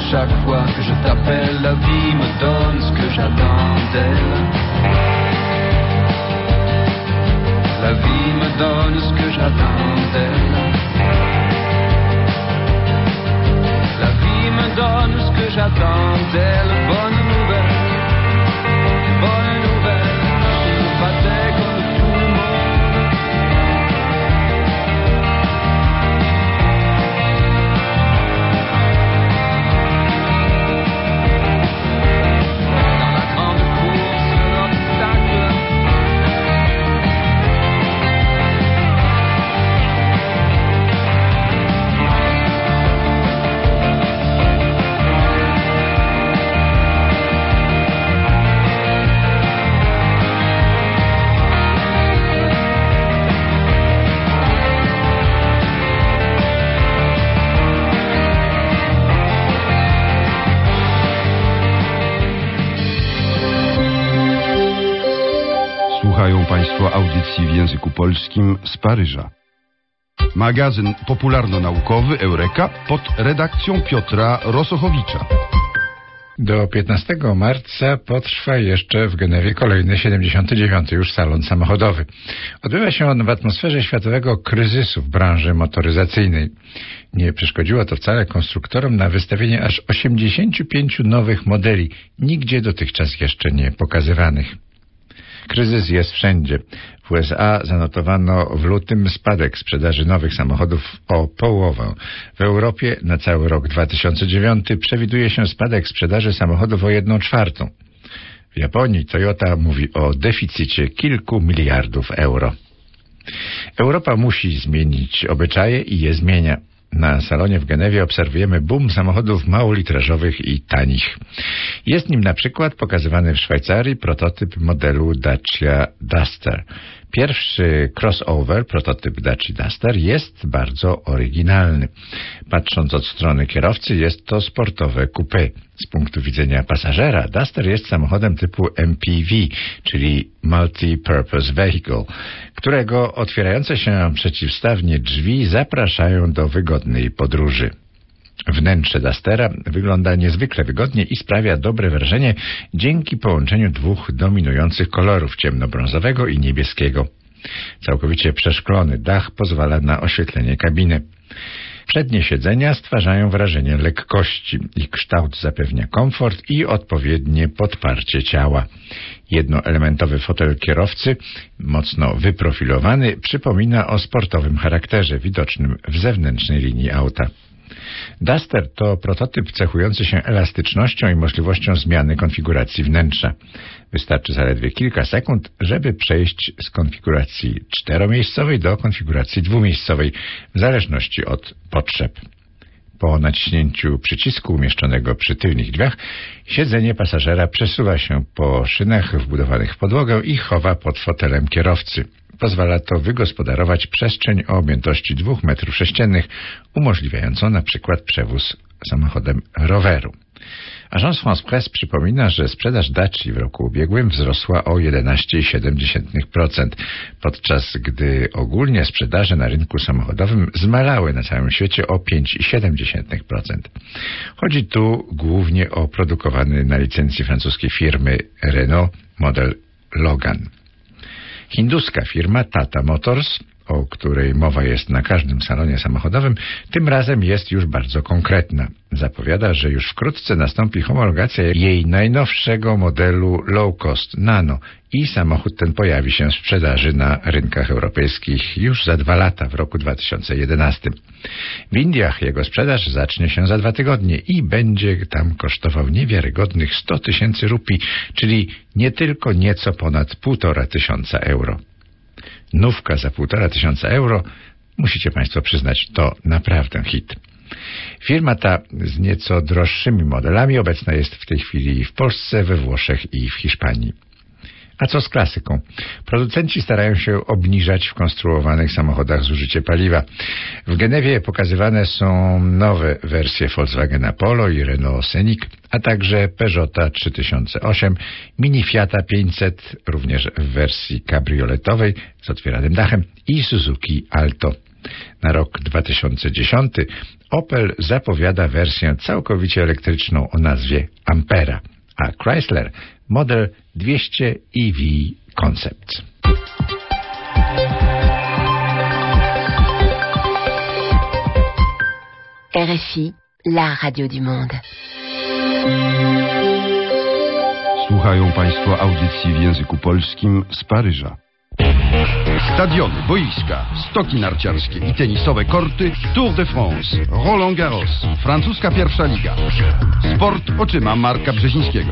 chaque fois que je t'appelle. La vie me donne ce que j'attends d'elle. La vie me donne ce que j'attends d'elle. La vie me donne ce que j'attends d'elle. Bonne nouvelle, bonne nouvelle. Je me battais comme tout le monde. Dans la grande course, l'obstacle. Słuchają Państwo audycji w języku polskim z Paryża. Magazyn popularno-naukowy Eureka pod redakcją Piotra Rosochowicza. Do piętnastego marca potrwa jeszcze w Genewie kolejny siedemdziesiąty dziewiąty już salon samochodowy. Odbywa się on w atmosferze światowego kryzysu w branży motoryzacyjnej. Nie przeszkodziło to wcale konstruktorom na wystawienie aż osiemdziesięciu pięciu nowych modeli, nigdzie dotychczas jeszcze nie pokazywanych. Kryzys jest wszędzie. W U S A zanotowano w lutym spadek sprzedaży nowych samochodów o połowę. W Europie na cały rok dwa tysiące dziewiąty przewiduje się spadek sprzedaży samochodów o jedną czwartą. W Japonii Toyota mówi o deficycie kilku miliardów euro. Europa musi zmienić obyczaje i je zmienia. Na salonie w Genewie obserwujemy boom samochodów małolitrażowych i tanich. Jest nim na przykład pokazywany w Szwajcarii prototyp modelu Dacia Duster. Pierwszy crossover, prototyp Dacia Duster, jest bardzo oryginalny. Patrząc od strony kierowcy, jest to sportowe coupé. Z punktu widzenia pasażera, Duster jest samochodem typu M P V, czyli Multi-Purpose Vehicle, którego otwierające się przeciwstawnie drzwi zapraszają do wygodnej podróży. Wnętrze Dustera wygląda niezwykle wygodnie i sprawia dobre wrażenie dzięki połączeniu dwóch dominujących kolorów, ciemnobrązowego i niebieskiego. Całkowicie przeszklony dach pozwala na oświetlenie kabiny. Przednie siedzenia stwarzają wrażenie lekkości. Ich kształt zapewnia komfort i odpowiednie podparcie ciała. Jednoelementowy fotel kierowcy, mocno wyprofilowany, przypomina o sportowym charakterze widocznym w zewnętrznej linii auta. Duster to prototyp cechujący się elastycznością i możliwością zmiany konfiguracji wnętrza. Wystarczy zaledwie kilka sekund, żeby przejść z konfiguracji czteromiejscowej do konfiguracji dwumiejscowej, w zależności od potrzeb. Po naciśnięciu przycisku umieszczonego przy tylnych drzwiach, siedzenie pasażera przesuwa się po szynach wbudowanych w podłogę i chowa pod fotelem kierowcy. Pozwala to wygospodarować przestrzeń o objętości dwóch metrów sześciennych, umożliwiającą na przykład przewóz samochodem roweru. Agence France Presse przypomina, że sprzedaż Daci w roku ubiegłym wzrosła o jedenaście przecinek siedem procent, podczas gdy ogólnie sprzedaże na rynku samochodowym zmalały na całym świecie o pięć przecinek siedem procent. Chodzi tu głównie o produkowany na licencji francuskiej firmy Renault model Logan. Hinduska firma Tata Motors, o której mowa jest na każdym salonie samochodowym, tym razem jest już bardzo konkretna. Zapowiada, że już wkrótce nastąpi homologacja jej najnowszego modelu low cost Nano i samochód ten pojawi się w sprzedaży na rynkach europejskich już za dwa lata, w roku dwa tysiące jedenastym. W Indiach jego sprzedaż zacznie się za dwa tygodnie i będzie tam kosztował niewiarygodnych sto tysięcy rupii, czyli nie tylko nieco ponad półtora tysiąca euro. Nówka za półtora tysiąca euro, musicie Państwo przyznać, to naprawdę hit. Firma ta z nieco droższymi modelami obecna jest w tej chwili w Polsce, we Włoszech i w Hiszpanii. A co z klasyką? Producenci starają się obniżać w konstruowanych samochodach zużycie paliwa. W Genewie pokazywane są nowe wersje Volkswagena Polo i Renault Scenic, a także Peugeota trzy tysiące osiem, Mini Fiata pięćset, również w wersji kabrioletowej z otwieranym dachem i Suzuki Alto. Na rok dwa tysiące dziesiąty Opel zapowiada wersję całkowicie elektryczną o nazwie Ampera, a Chrysler model dwieście E V Concept. R F I, la radio du monde. Słuchają Państwo audycji w języku polskim z Paryża. Stadiony, boiska, stoki narciarskie i tenisowe korty, Tour de France, Roland Garros, francuska pierwsza liga. Sport oczyma Marka Brzezińskiego.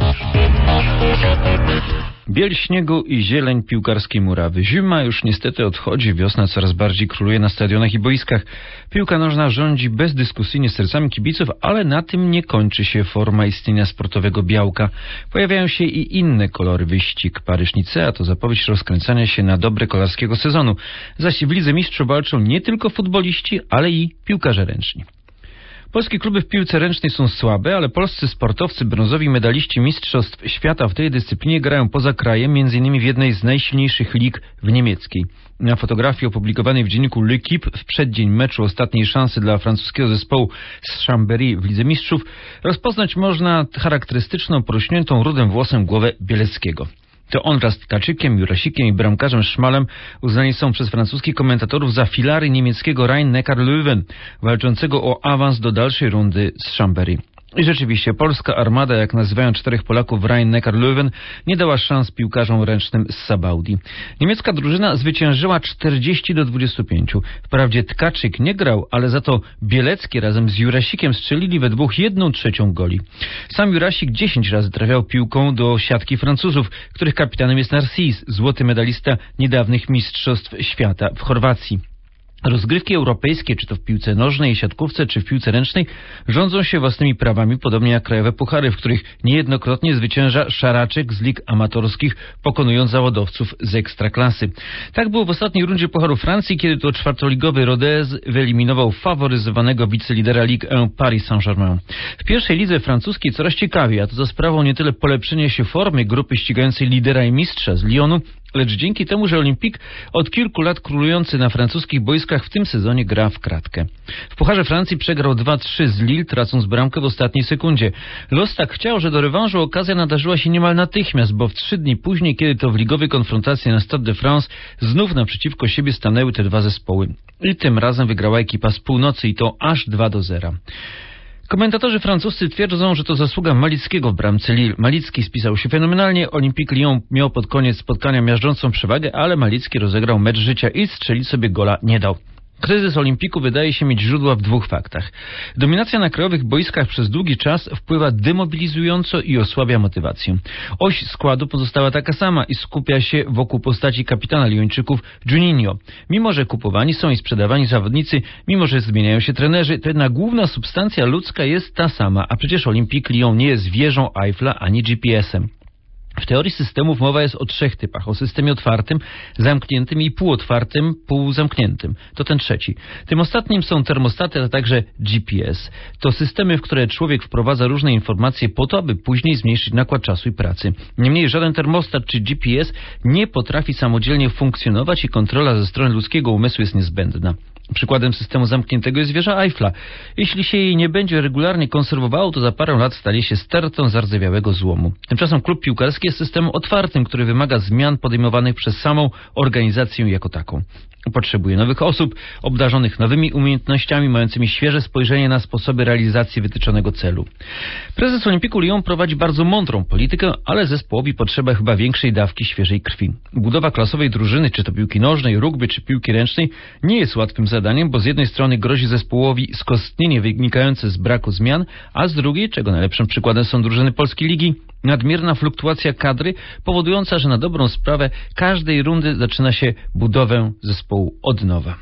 Biel śniegu i zieleń piłkarskiej murawy. Zima już niestety odchodzi, wiosna coraz bardziej króluje na stadionach i boiskach. Piłka nożna rządzi bezdyskusyjnie sercami kibiców, ale na tym nie kończy się forma istnienia sportowego białka. Pojawiają się i inne kolory. Wyścig Paryż-Nicea to zapowiedź rozkręcania się na dobre kolarskiego sezonu. Zaś w Lidze Mistrzów walczą nie tylko futboliści, ale i piłkarze ręczni. Polskie kluby w piłce ręcznej są słabe, ale polscy sportowcy, brązowi medaliści Mistrzostw Świata w tej dyscyplinie grają poza krajem, między innymi w jednej z najsilniejszych lig w niemieckiej. Na fotografii opublikowanej w dzienniku L'Équipe w przeddzień meczu ostatniej szansy dla francuskiego zespołu z Chambéry w Lidze Mistrzów rozpoznać można charakterystyczną, porośniętą rudym włosem głowę Bieleckiego. To on wraz z Tkaczykiem, Jurasikiem i bramkarzem Szmalem uznani są przez francuskich komentatorów za filary niemieckiego Rhein-Neckar-Löwen, walczącego o awans do dalszej rundy z Chambéry. I rzeczywiście polska armada, jak nazywają czterech Polaków w Rhein-Neckar-Löwen, nie dała szans piłkarzom ręcznym z Sabaudi. Niemiecka drużyna zwyciężyła czterdzieści do dwudziestu pięciu. Wprawdzie Tkaczyk nie grał, ale za to Bielecki razem z Jurasikiem strzelili we dwóch jedną trzecią goli. Sam Jurasik dziesięć razy trafiał piłką do siatki Francuzów, których kapitanem jest Narcisse, złoty medalista niedawnych Mistrzostw Świata w Chorwacji. Rozgrywki europejskie, czy to w piłce nożnej, siatkówce, czy w piłce ręcznej, rządzą się własnymi prawami, podobnie jak krajowe puchary, w których niejednokrotnie zwycięża szaraczek z lig amatorskich, pokonując zawodowców z ekstraklasy. Tak było w ostatniej rundzie Pucharu Francji, kiedy to czwartoligowy Rodez wyeliminował faworyzowanego wicelidera Ligue jeden Paris Saint-Germain. W pierwszej lidze francuskiej coraz ciekawiej, a to za sprawą nie tyle polepszenia się formy grupy ścigającej lidera i mistrza z Lyonu, lecz dzięki temu, że Olympique, od kilku lat królujący na francuskich boiskach, w tym sezonie gra w kratkę. W Pucharze Francji przegrał dwa trzy z Lille, tracąc bramkę w ostatniej sekundzie. Los tak chciał, że do rewanżu okazja nadarzyła się niemal natychmiast, bo w trzy dni później, kiedy to w ligowej konfrontacji na Stade de France, znów naprzeciwko siebie stanęły te dwa zespoły. I tym razem wygrała ekipa z północy i to aż dwa do zera. Komentatorzy francuscy twierdzą, że to zasługa Malickiego w bramce Lille. Malicki spisał się fenomenalnie, Olympique Lyon miał pod koniec spotkania miażdżącą przewagę, ale Malicki rozegrał mecz życia i strzelić sobie gola nie dał. Kryzys Olimpiku wydaje się mieć źródła w dwóch faktach. Dominacja na krajowych boiskach przez długi czas wpływa demobilizująco i osłabia motywację. Oś składu pozostała taka sama i skupia się wokół postaci kapitana Lyończyków Juninho. Mimo że kupowani są i sprzedawani zawodnicy, mimo że zmieniają się trenerzy, to jednak główna substancja ludzka jest ta sama, a przecież Olympique Lyon nie jest wieżą Eiffla ani G P S-em. W teorii systemów mowa jest o trzech typach. O systemie otwartym, zamkniętym i półotwartym, półzamkniętym. To ten trzeci. Tym ostatnim są termostaty, a także G P S. To systemy, w które człowiek wprowadza różne informacje po to, aby później zmniejszyć nakład czasu i pracy. Niemniej żaden termostat czy G P S nie potrafi samodzielnie funkcjonować i kontrola ze strony ludzkiego umysłu jest niezbędna. Przykładem systemu zamkniętego jest wieża Eiffla. Jeśli się jej nie będzie regularnie konserwowało, to za parę lat stanie się stertą zardzewiałego złomu. Tymczasem klub piłkarski jest systemem otwartym, który wymaga zmian podejmowanych przez samą organizację jako taką. Potrzebuje nowych osób, obdarzonych nowymi umiejętnościami, mającymi świeże spojrzenie na sposoby realizacji wytyczonego celu. Prezes Olympiku Lyon prowadzi bardzo mądrą politykę, ale zespołowi potrzeba chyba większej dawki świeżej krwi. Budowa klasowej drużyny, czy to piłki nożnej, rugby, czy piłki ręcznej, nie jest łatwym zadaniem, bo z jednej strony grozi zespołowi skostnienie wynikające z braku zmian, a z drugiej, czego najlepszym przykładem są drużyny Polskiej Ligi, nadmierna fluktuacja kadry, powodująca, że na dobrą sprawę każdej rundy zaczyna się budowę zespołu od nowa.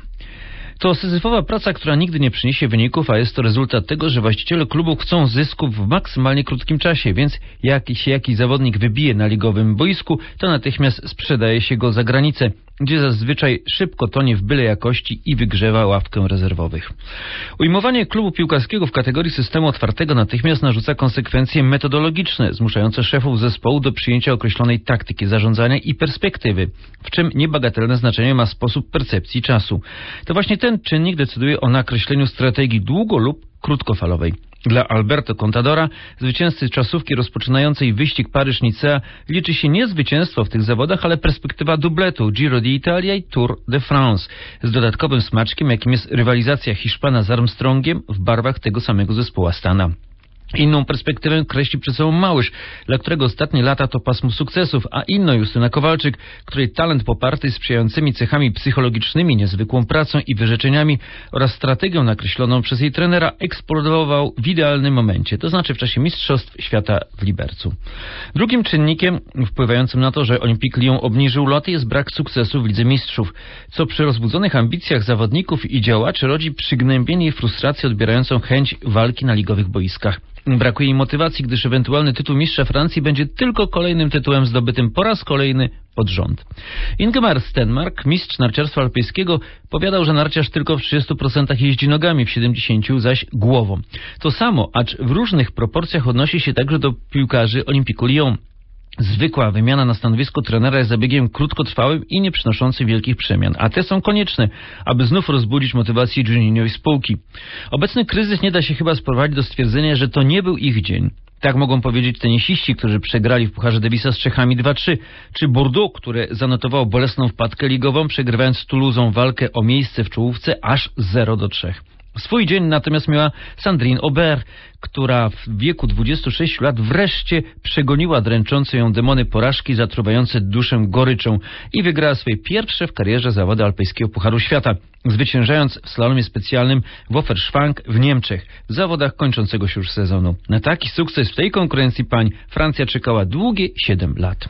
To syzyfowa praca, która nigdy nie przyniesie wyników, a jest to rezultat tego, że właściciele klubów chcą zysków w maksymalnie krótkim czasie, więc jak się jakiś zawodnik wybije na ligowym boisku, to natychmiast sprzedaje się go za granicę. gdzie zazwyczaj szybko tonie w byle jakości i wygrzewa ławkę rezerwowych. Ujmowanie klubu piłkarskiego w kategorii systemu otwartego natychmiast narzuca konsekwencje metodologiczne, zmuszające szefów zespołu do przyjęcia określonej taktyki zarządzania i perspektywy, w czym niebagatelne znaczenie ma sposób percepcji czasu. To właśnie ten czynnik decyduje o nakreśleniu strategii długo- lub krótkofalowej. Dla Alberto Contadora, zwycięzcy czasówki rozpoczynającej wyścig Paryż-Nicea, liczy się nie zwycięstwo w tych zawodach, ale perspektywa dubletu Giro d'Italia i Tour de France, z dodatkowym smaczkiem, jakim jest rywalizacja Hiszpana z Armstrongiem w barwach tego samego zespołu Astana. Inną perspektywę kreśli przed sobą Małysz, dla którego ostatnie lata to pasmo sukcesów, a inną Justyna Kowalczyk, której talent poparty sprzyjającymi cechami psychologicznymi, niezwykłą pracą i wyrzeczeniami oraz strategią nakreśloną przez jej trenera eksplodował w idealnym momencie, to znaczy w czasie Mistrzostw Świata w Libercu. Drugim czynnikiem wpływającym na to, że Olympique Lyon obniżył loty, jest brak sukcesu w Lidze Mistrzów, co przy rozbudzonych ambicjach zawodników i działaczy rodzi przygnębienie i frustrację odbierającą chęć walki na ligowych boiskach. Brakuje jej motywacji, gdyż ewentualny tytuł mistrza Francji będzie tylko kolejnym tytułem zdobytym po raz kolejny pod rząd. Ingemar Stenmark, mistrz narciarstwa alpejskiego, powiadał, że narciarz tylko w trzydziestu procentach jeździ nogami, w siedemdziesięciu procentach zaś głową. To samo, acz w różnych proporcjach odnosi się także do piłkarzy Olympique Lyon. Zwykła wymiana na stanowisku trenera jest zabiegiem krótkotrwałym i nie przynoszącym wielkich przemian, a te są konieczne, aby znów rozbudzić motywację Juninho i spółki. Obecny kryzys nie da się chyba sprowadzić do stwierdzenia, że to nie był ich dzień. Tak mogą powiedzieć tenisiści, którzy przegrali w Pucharze Davisa z Czechami dwa trzy, czy Bordeaux, które zanotowało bolesną wpadkę ligową, przegrywając z Toulousą walkę o miejsce w czołówce aż zero do trzech. Swój dzień natomiast miała Sandrine Aubert, która w wieku dwudziestu sześciu lat wreszcie przegoniła dręczące ją demony porażki zatruwające duszę goryczą i wygrała swoje pierwsze w karierze zawody alpejskiego Pucharu Świata, zwyciężając w slalomie specjalnym w Offerschwank w Niemczech, w zawodach kończącego się już sezonu. Na taki sukces w tej konkurencji pań Francja czekała długie siedem lat.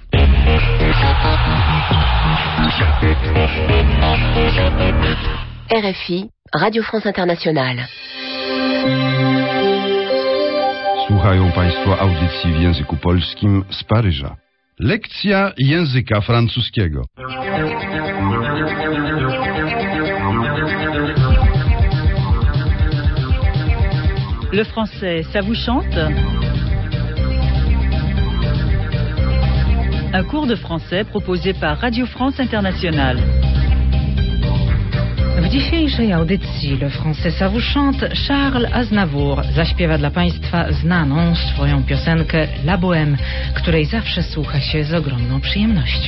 R F I, Radio France Internationale. Słuchają Państwo audycji w języku polskim z Paryża. Lekcja języka francuskiego. Le français, ça vous chante? Un cours de français proposé par Radio France Internationale. W dzisiejszej audycji Le Français ça vous chante Charles Aznavour zaśpiewa dla Państwa znaną swoją piosenkę La Bohème, której zawsze słucha się z ogromną przyjemnością.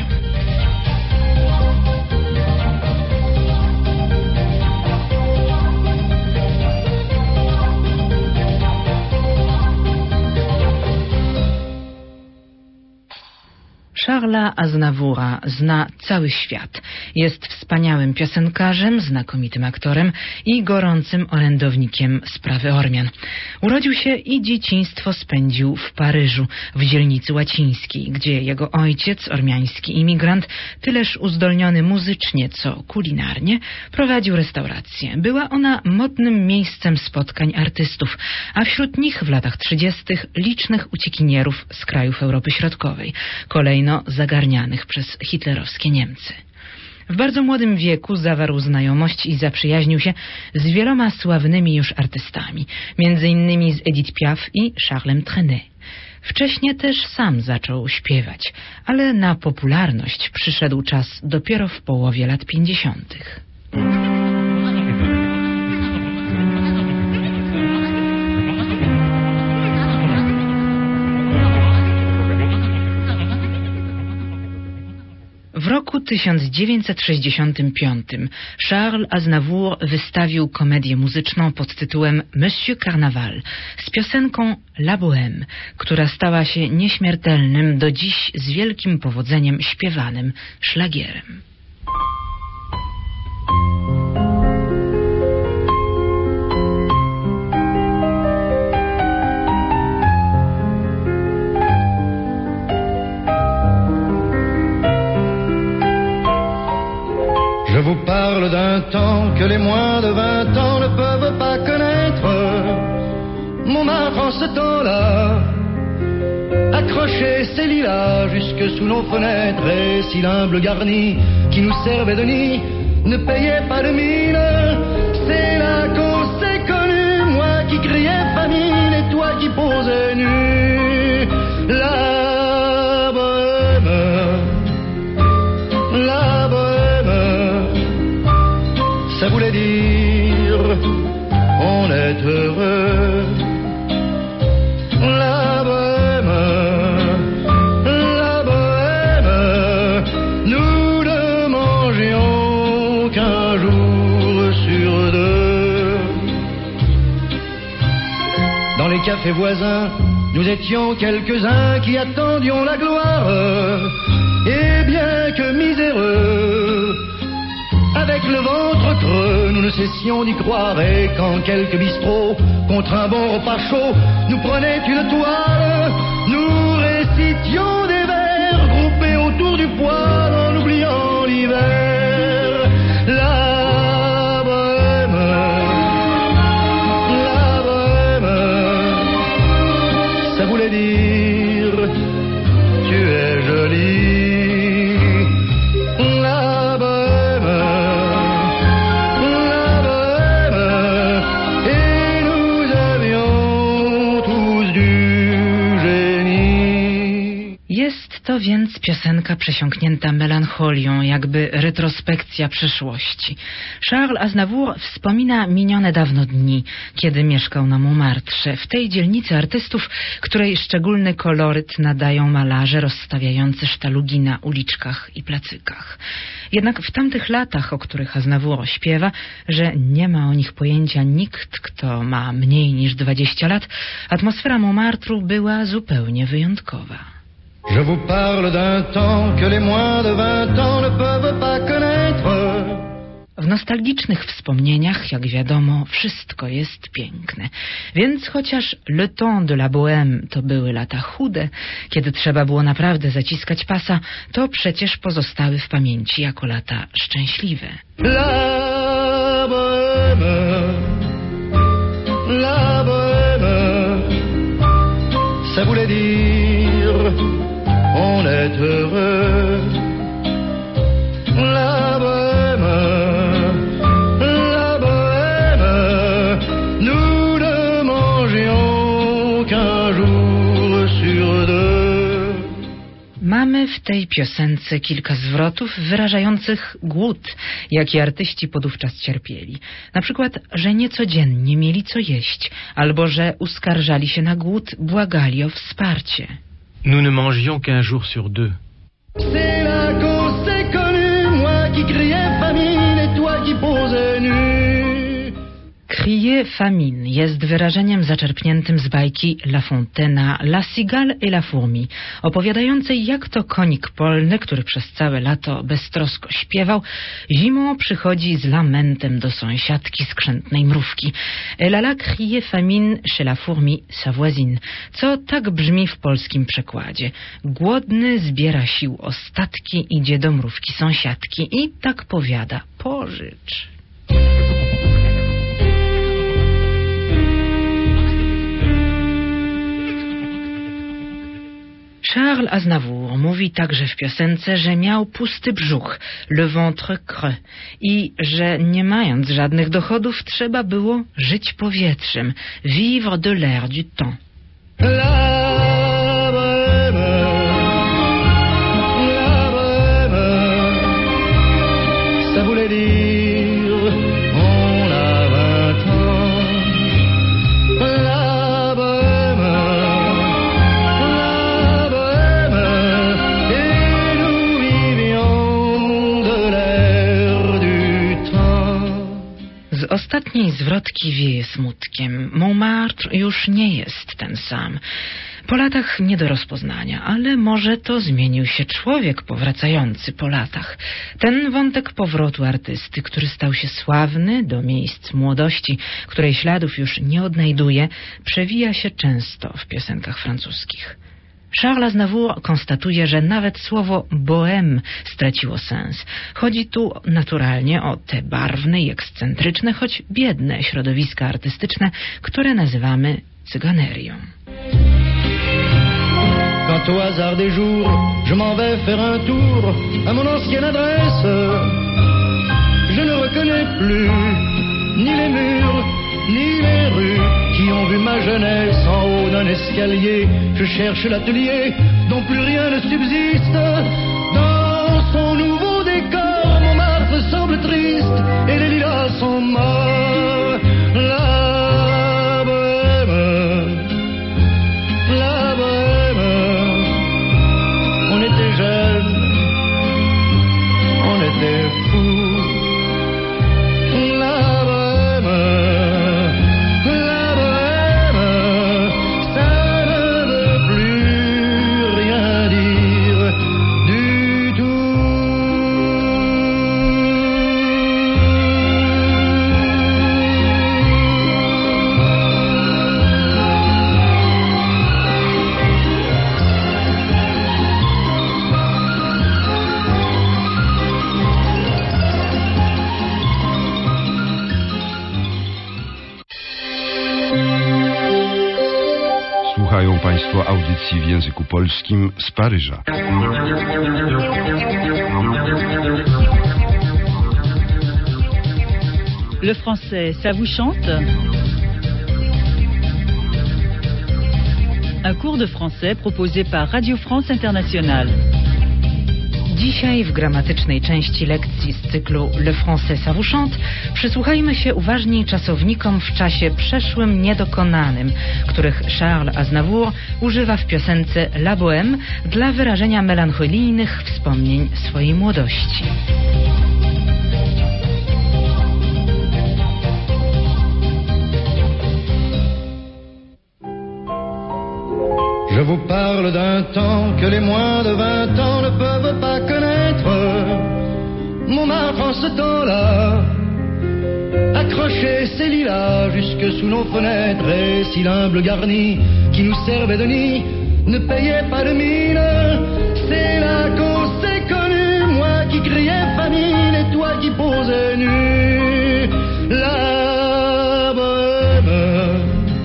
Charlesa Aznavoura zna cały świat. Jest wspaniałym piosenkarzem, znakomitym aktorem i gorącym orędownikiem sprawy Ormian. Urodził się i dzieciństwo spędził w Paryżu, w dzielnicy łacińskiej, gdzie jego ojciec, ormiański imigrant, tyleż uzdolniony muzycznie, co kulinarnie, prowadził restaurację. Była ona modnym miejscem spotkań artystów, a wśród nich w latach trzydziestych licznych uciekinierów z krajów Europy Środkowej. Kolejno zagarnianych przez hitlerowskie Niemcy. W bardzo młodym wieku zawarł znajomość i zaprzyjaźnił się z wieloma sławnymi już artystami, między innymi z Edith Piaf i Charlesem Trenet. Wcześniej też sam zaczął śpiewać, ale na popularność przyszedł czas dopiero w połowie lat pięćdziesiątych. W roku tysiąc dziewięćset sześćdziesiątym piątym Charles Aznavour wystawił komedię muzyczną pod tytułem Monsieur Carnaval z piosenką La Bohème, która stała się nieśmiertelnym do dziś z wielkim powodzeniem śpiewanym szlagierem. Je vous parle d'un temps que les moins de vingt ans ne peuvent pas connaître. Montmartre en ce temps-là a accrochait ses lilas jusque sous nos fenêtres, et si l'humble garni qui nous servait de nid ne payait pas de mine, c'est là qu'on s'est connus, moi qui criais famine et toi qui posais nu. La bohème, la bohème, ça voulait dire on est heureux. La bohème, la bohème, nous ne mangions qu'un jour sur deux. Dans les cafés voisins, nous étions quelques-uns qui attendions la gloire. Et bien que miséreux, avec le ventre creux, nous ne cessions d'y croire. Et quand quelques bistrots, contre un bon repas chaud, nous prenaient une toile, nous récitions des vers groupés autour du poêle en oubliant l'hiver. La bohème, la bohème, ça voulait dire tu es jolie. La bohème, la bohème, et nous avions tous du génie. Jest to więc piosenka przesiąknięta melancholią, jakby retrospekcja przeszłości. Charles Aznavour wspomina minione dawno dni, kiedy mieszkał na Montmartre, w tej dzielnicy artystów, której szczególny koloryt nadają malarze rozstawiający sztalugi na uliczkach i placykach. Jednak w tamtych latach, o których Aznavour śpiewa, że nie ma o nich pojęcia nikt, kto ma mniej niż dwadzieścia lat, atmosfera Montmartru była zupełnie wyjątkowa. Je vous parle d'un temps que les moins de vingt ans ne peuvent pas connaître. W nostalgicznych wspomnieniach, jak wiadomo, wszystko jest piękne. Więc chociaż Le Temps de la Bohème to były lata chude, kiedy trzeba było naprawdę zaciskać pasa, to przecież pozostały w pamięci jako lata szczęśliwe. La bohème, la bohème, ça voulait dire on est heureux. La bohème, la bohème, nous ne mangions qu'un jour sur deux. Mamy w tej piosence kilka zwrotów wyrażających głód, jaki artyści podówczas cierpieli. Na przykład, że niecodziennie mieli co jeść, albo że uskarżali się na głód, błagali o wsparcie. Nous ne mangions qu'un jour sur deux. C'est là qu'on s'est connus, moi qui criais famine et toi qui posais nu. Crier famine jest wyrażeniem zaczerpniętym z bajki La Fontaine, La Cigale et la Fourmi, opowiadającej, jak to konik polny, który przez całe lato beztrosko śpiewał, zimą przychodzi z lamentem do sąsiadki skrzętnej mrówki. Elle alla crier famine chez la fourmi, sa voisine, co tak brzmi w polskim przekładzie. Głodny zbiera sił ostatki, idzie do mrówki sąsiadki i tak powiada: pożycz. Charles Aznavour mówi także w piosence, że miał pusty brzuch, le ventre creux, i że nie mając żadnych dochodów trzeba było żyć powietrzem, vivre de l'air du temps. La bohème, la bohème, ça voulait dire on a vingt ans. La bohème, la bohème, et nous vivions de l'air du temps. Z ostatniej zwrotki wieje smutkiem. Montmartre już nie jest ten sam. Po latach nie do rozpoznania, ale może to zmienił się człowiek powracający po latach. Ten wątek powrotu artysty, który stał się sławny do miejsc młodości, której śladów już nie odnajduje, przewija się często w piosenkach francuskich. Charles Aznavour konstatuje, że nawet słowo bohème straciło sens. Chodzi tu naturalnie o te barwne i ekscentryczne, choć biedne środowiska artystyczne, które nazywamy cyganerią. quand au hasard des jours, je m'en vais faire un tour à mon ancienne adresse. Je ne reconnais plus ni les murs, ni les rues qui ont vu ma jeunesse en haut d'un escalier. Je cherche l'atelier dont plus rien ne subsiste. Dans son nouveau décor, Montmartre semble triste et les lilas sont morts. La bohème, la bohème, on était jeunes, on était fous. Słuchają Państwo audycji w języku polskim z Paryża. Le français, ça vous chante? Un cours de français proposé par Radio France Internationale. Dzisiaj w gramatycznej części lekcji z cyklu Le Français ça vous chante przysłuchajmy się uważniej czasownikom w czasie przeszłym niedokonanym, których Charles Aznavour używa w piosence La Bohème dla wyrażenia melancholijnych wspomnień swojej młodości. Je vous parle d'un temps que les moins de vingt ans ne peuvent pas connaître. Montmartre en ce temps-là accrochait ses lilas jusque sous nos fenêtres, et si l'humble garni qui nous servait de nid ne payait pas de mine, c'est là qu'on s'est connus, moi qui criais famine et toi qui posais nu. La bohème,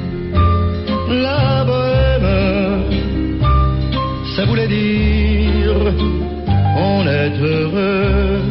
la bohème, ça voulait dire on est heureux.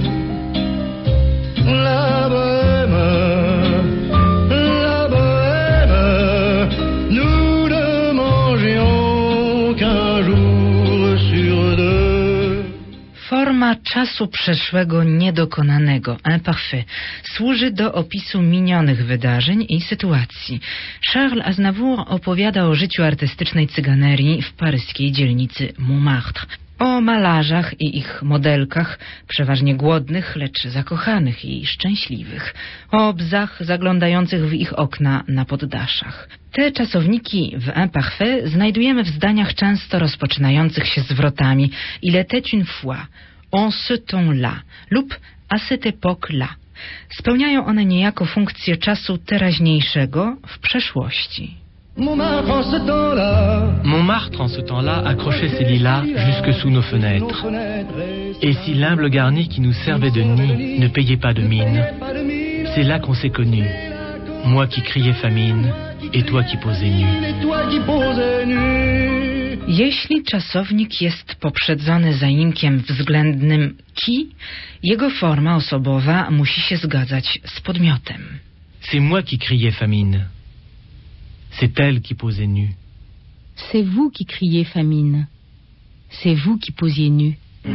La bohème, la bohème, nous ne mangions qu'un jour sur deux. Forma czasu przeszłego niedokonanego, imparfait, służy do opisu minionych wydarzeń i sytuacji. Charles Aznavour opowiada o życiu artystycznej cyganerii w paryskiej dzielnicy Montmartre. O malarzach i ich modelkach, przeważnie głodnych, lecz zakochanych i szczęśliwych. O bzach zaglądających w ich okna na poddaszach. Te czasowniki w imparfait znajdujemy w zdaniach często rozpoczynających się zwrotami Il était une fois, en ce temps-là lub à cette époque-là. Spełniają one niejako funkcję czasu teraźniejszego w przeszłości. Montmartre en ce temps-là, Montmartre en ce temps-là accrochait ses lilas jusque sous nos fenêtres. Et si l'humble garni qui nous servait de nid ne payait pas de mine, c'est là qu'on s'est connus. Moi qui criais famine et toi qui posais nu. Jeśli czasownik jest poprzedzony zaimkiem względnym ki, jego forma osobowa musi się zgadzać z podmiotem. C'est moi qui criais famine. C'est elle qui posait nu. C'est vous qui criez famine. C'est vous qui posiez nu.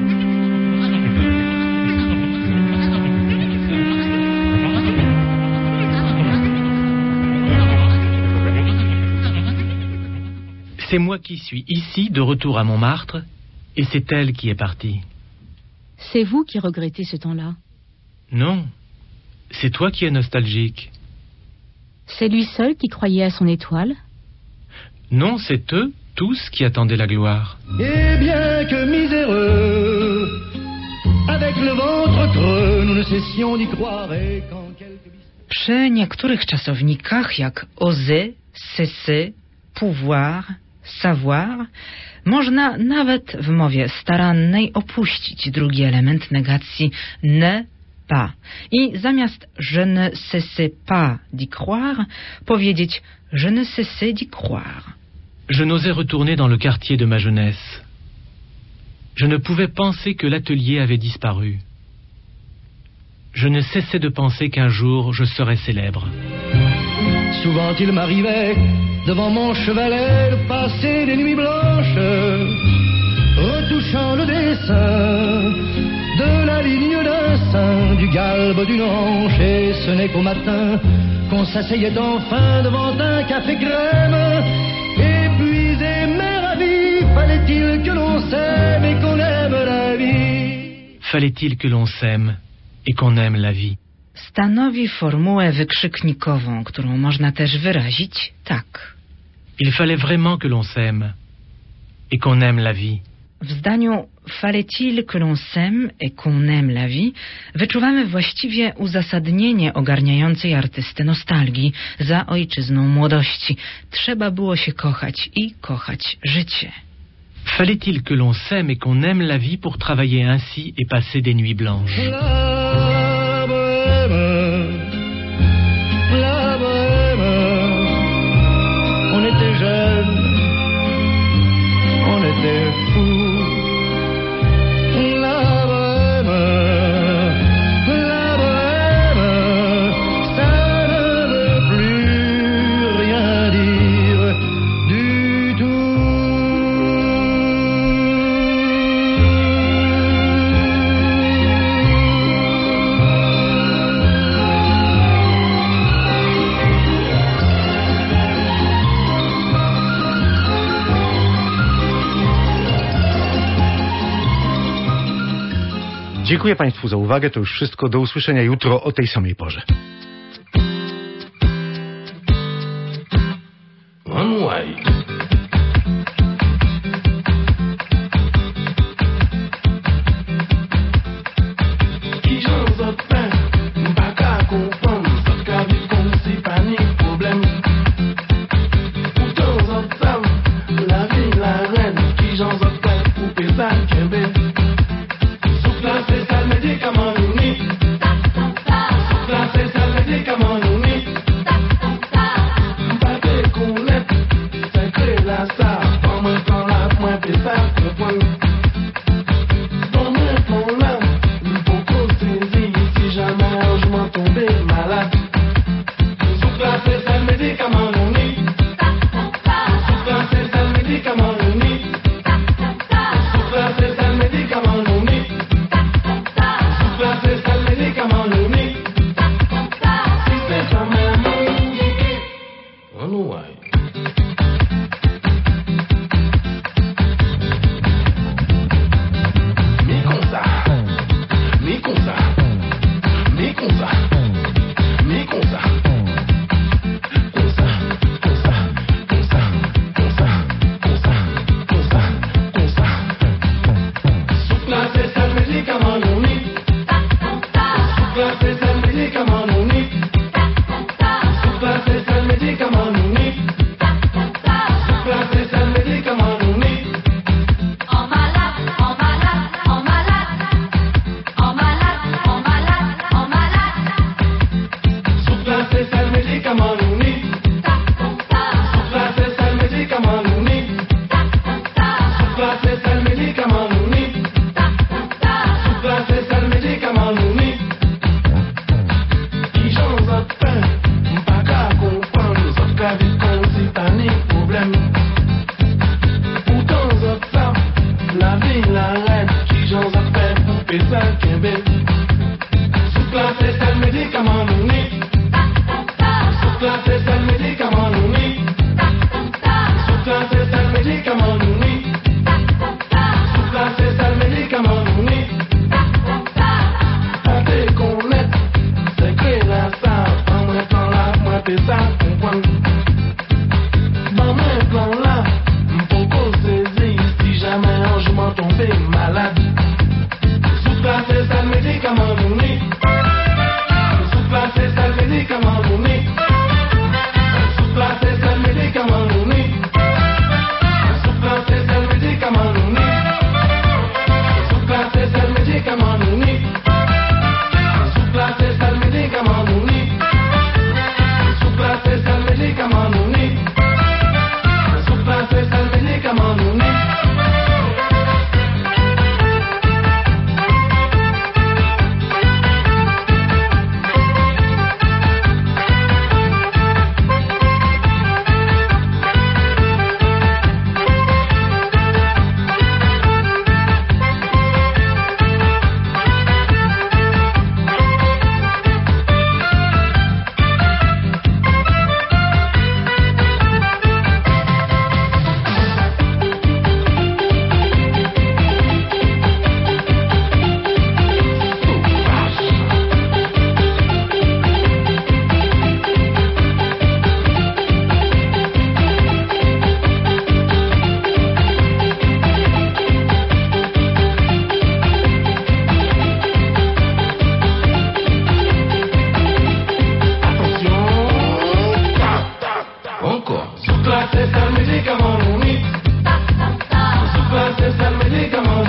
C'est moi qui suis ici, de retour à Montmartre, et c'est elle qui est partie. C'est vous qui regrettez ce temps-là. Non, c'est toi qui es nostalgique. C'est lui seul qui croyait à son étoile. Non, c'est eux, tous, qui attendaient la gloire. Et bien que miséreux, avec le ventre creux, nous ne cessions d'y croire, et quand quelques... Przy niektórych czasownikach, jak oser, cesser, pouvoir, savoir, można nawet w mowie starannej opuścić drugi element negacji ne pas i zamiast je ne cessais pas d'y croire powiedzieć je ne cessais d'y croire. Je n'osais retourner dans le quartier de ma jeunesse. Je ne pouvais penser que l'atelier avait disparu. Je ne cessais de penser qu'un jour je serais célèbre. Souvent il m'arrivait devant mon chevalet de passer des nuits blanches, retouchant le dessin de la ligne d'un sein, du galbe d'une hanche, et ce n'est qu'au matin qu'on s'asseyait enfin devant un café crème, épuisé mais ravi. Fallait-il que l'on s'aime et qu'on aime la vie? Fallait-il que l'on s'aime et qu'on aime la vie? Stanowi formułę wykrzyknikową, którą można też wyrazić tak. Il fallait vraiment que l'on s'aime et qu'on aime la vie. W zdaniu fallait-il que l'on s'aime et qu'on aime la vie wyczuwamy właściwie uzasadnienie ogarniającej artystę nostalgii za ojczyzną młodości. Trzeba było się kochać i kochać życie. Fallait-il que l'on s'aime et qu'on aime la vie pour travailler ainsi et passer des nuits blanches? La bohème, la bohème, on était jeunes, on était fous. La bohème, la bohème, ça ne veut plus rien dire du tout. Dziękuję Państwu za uwagę. To już wszystko. Do usłyszenia jutro o tej samej porze. One way. Sous le médicament, on y. Super, c'est ça le médicament.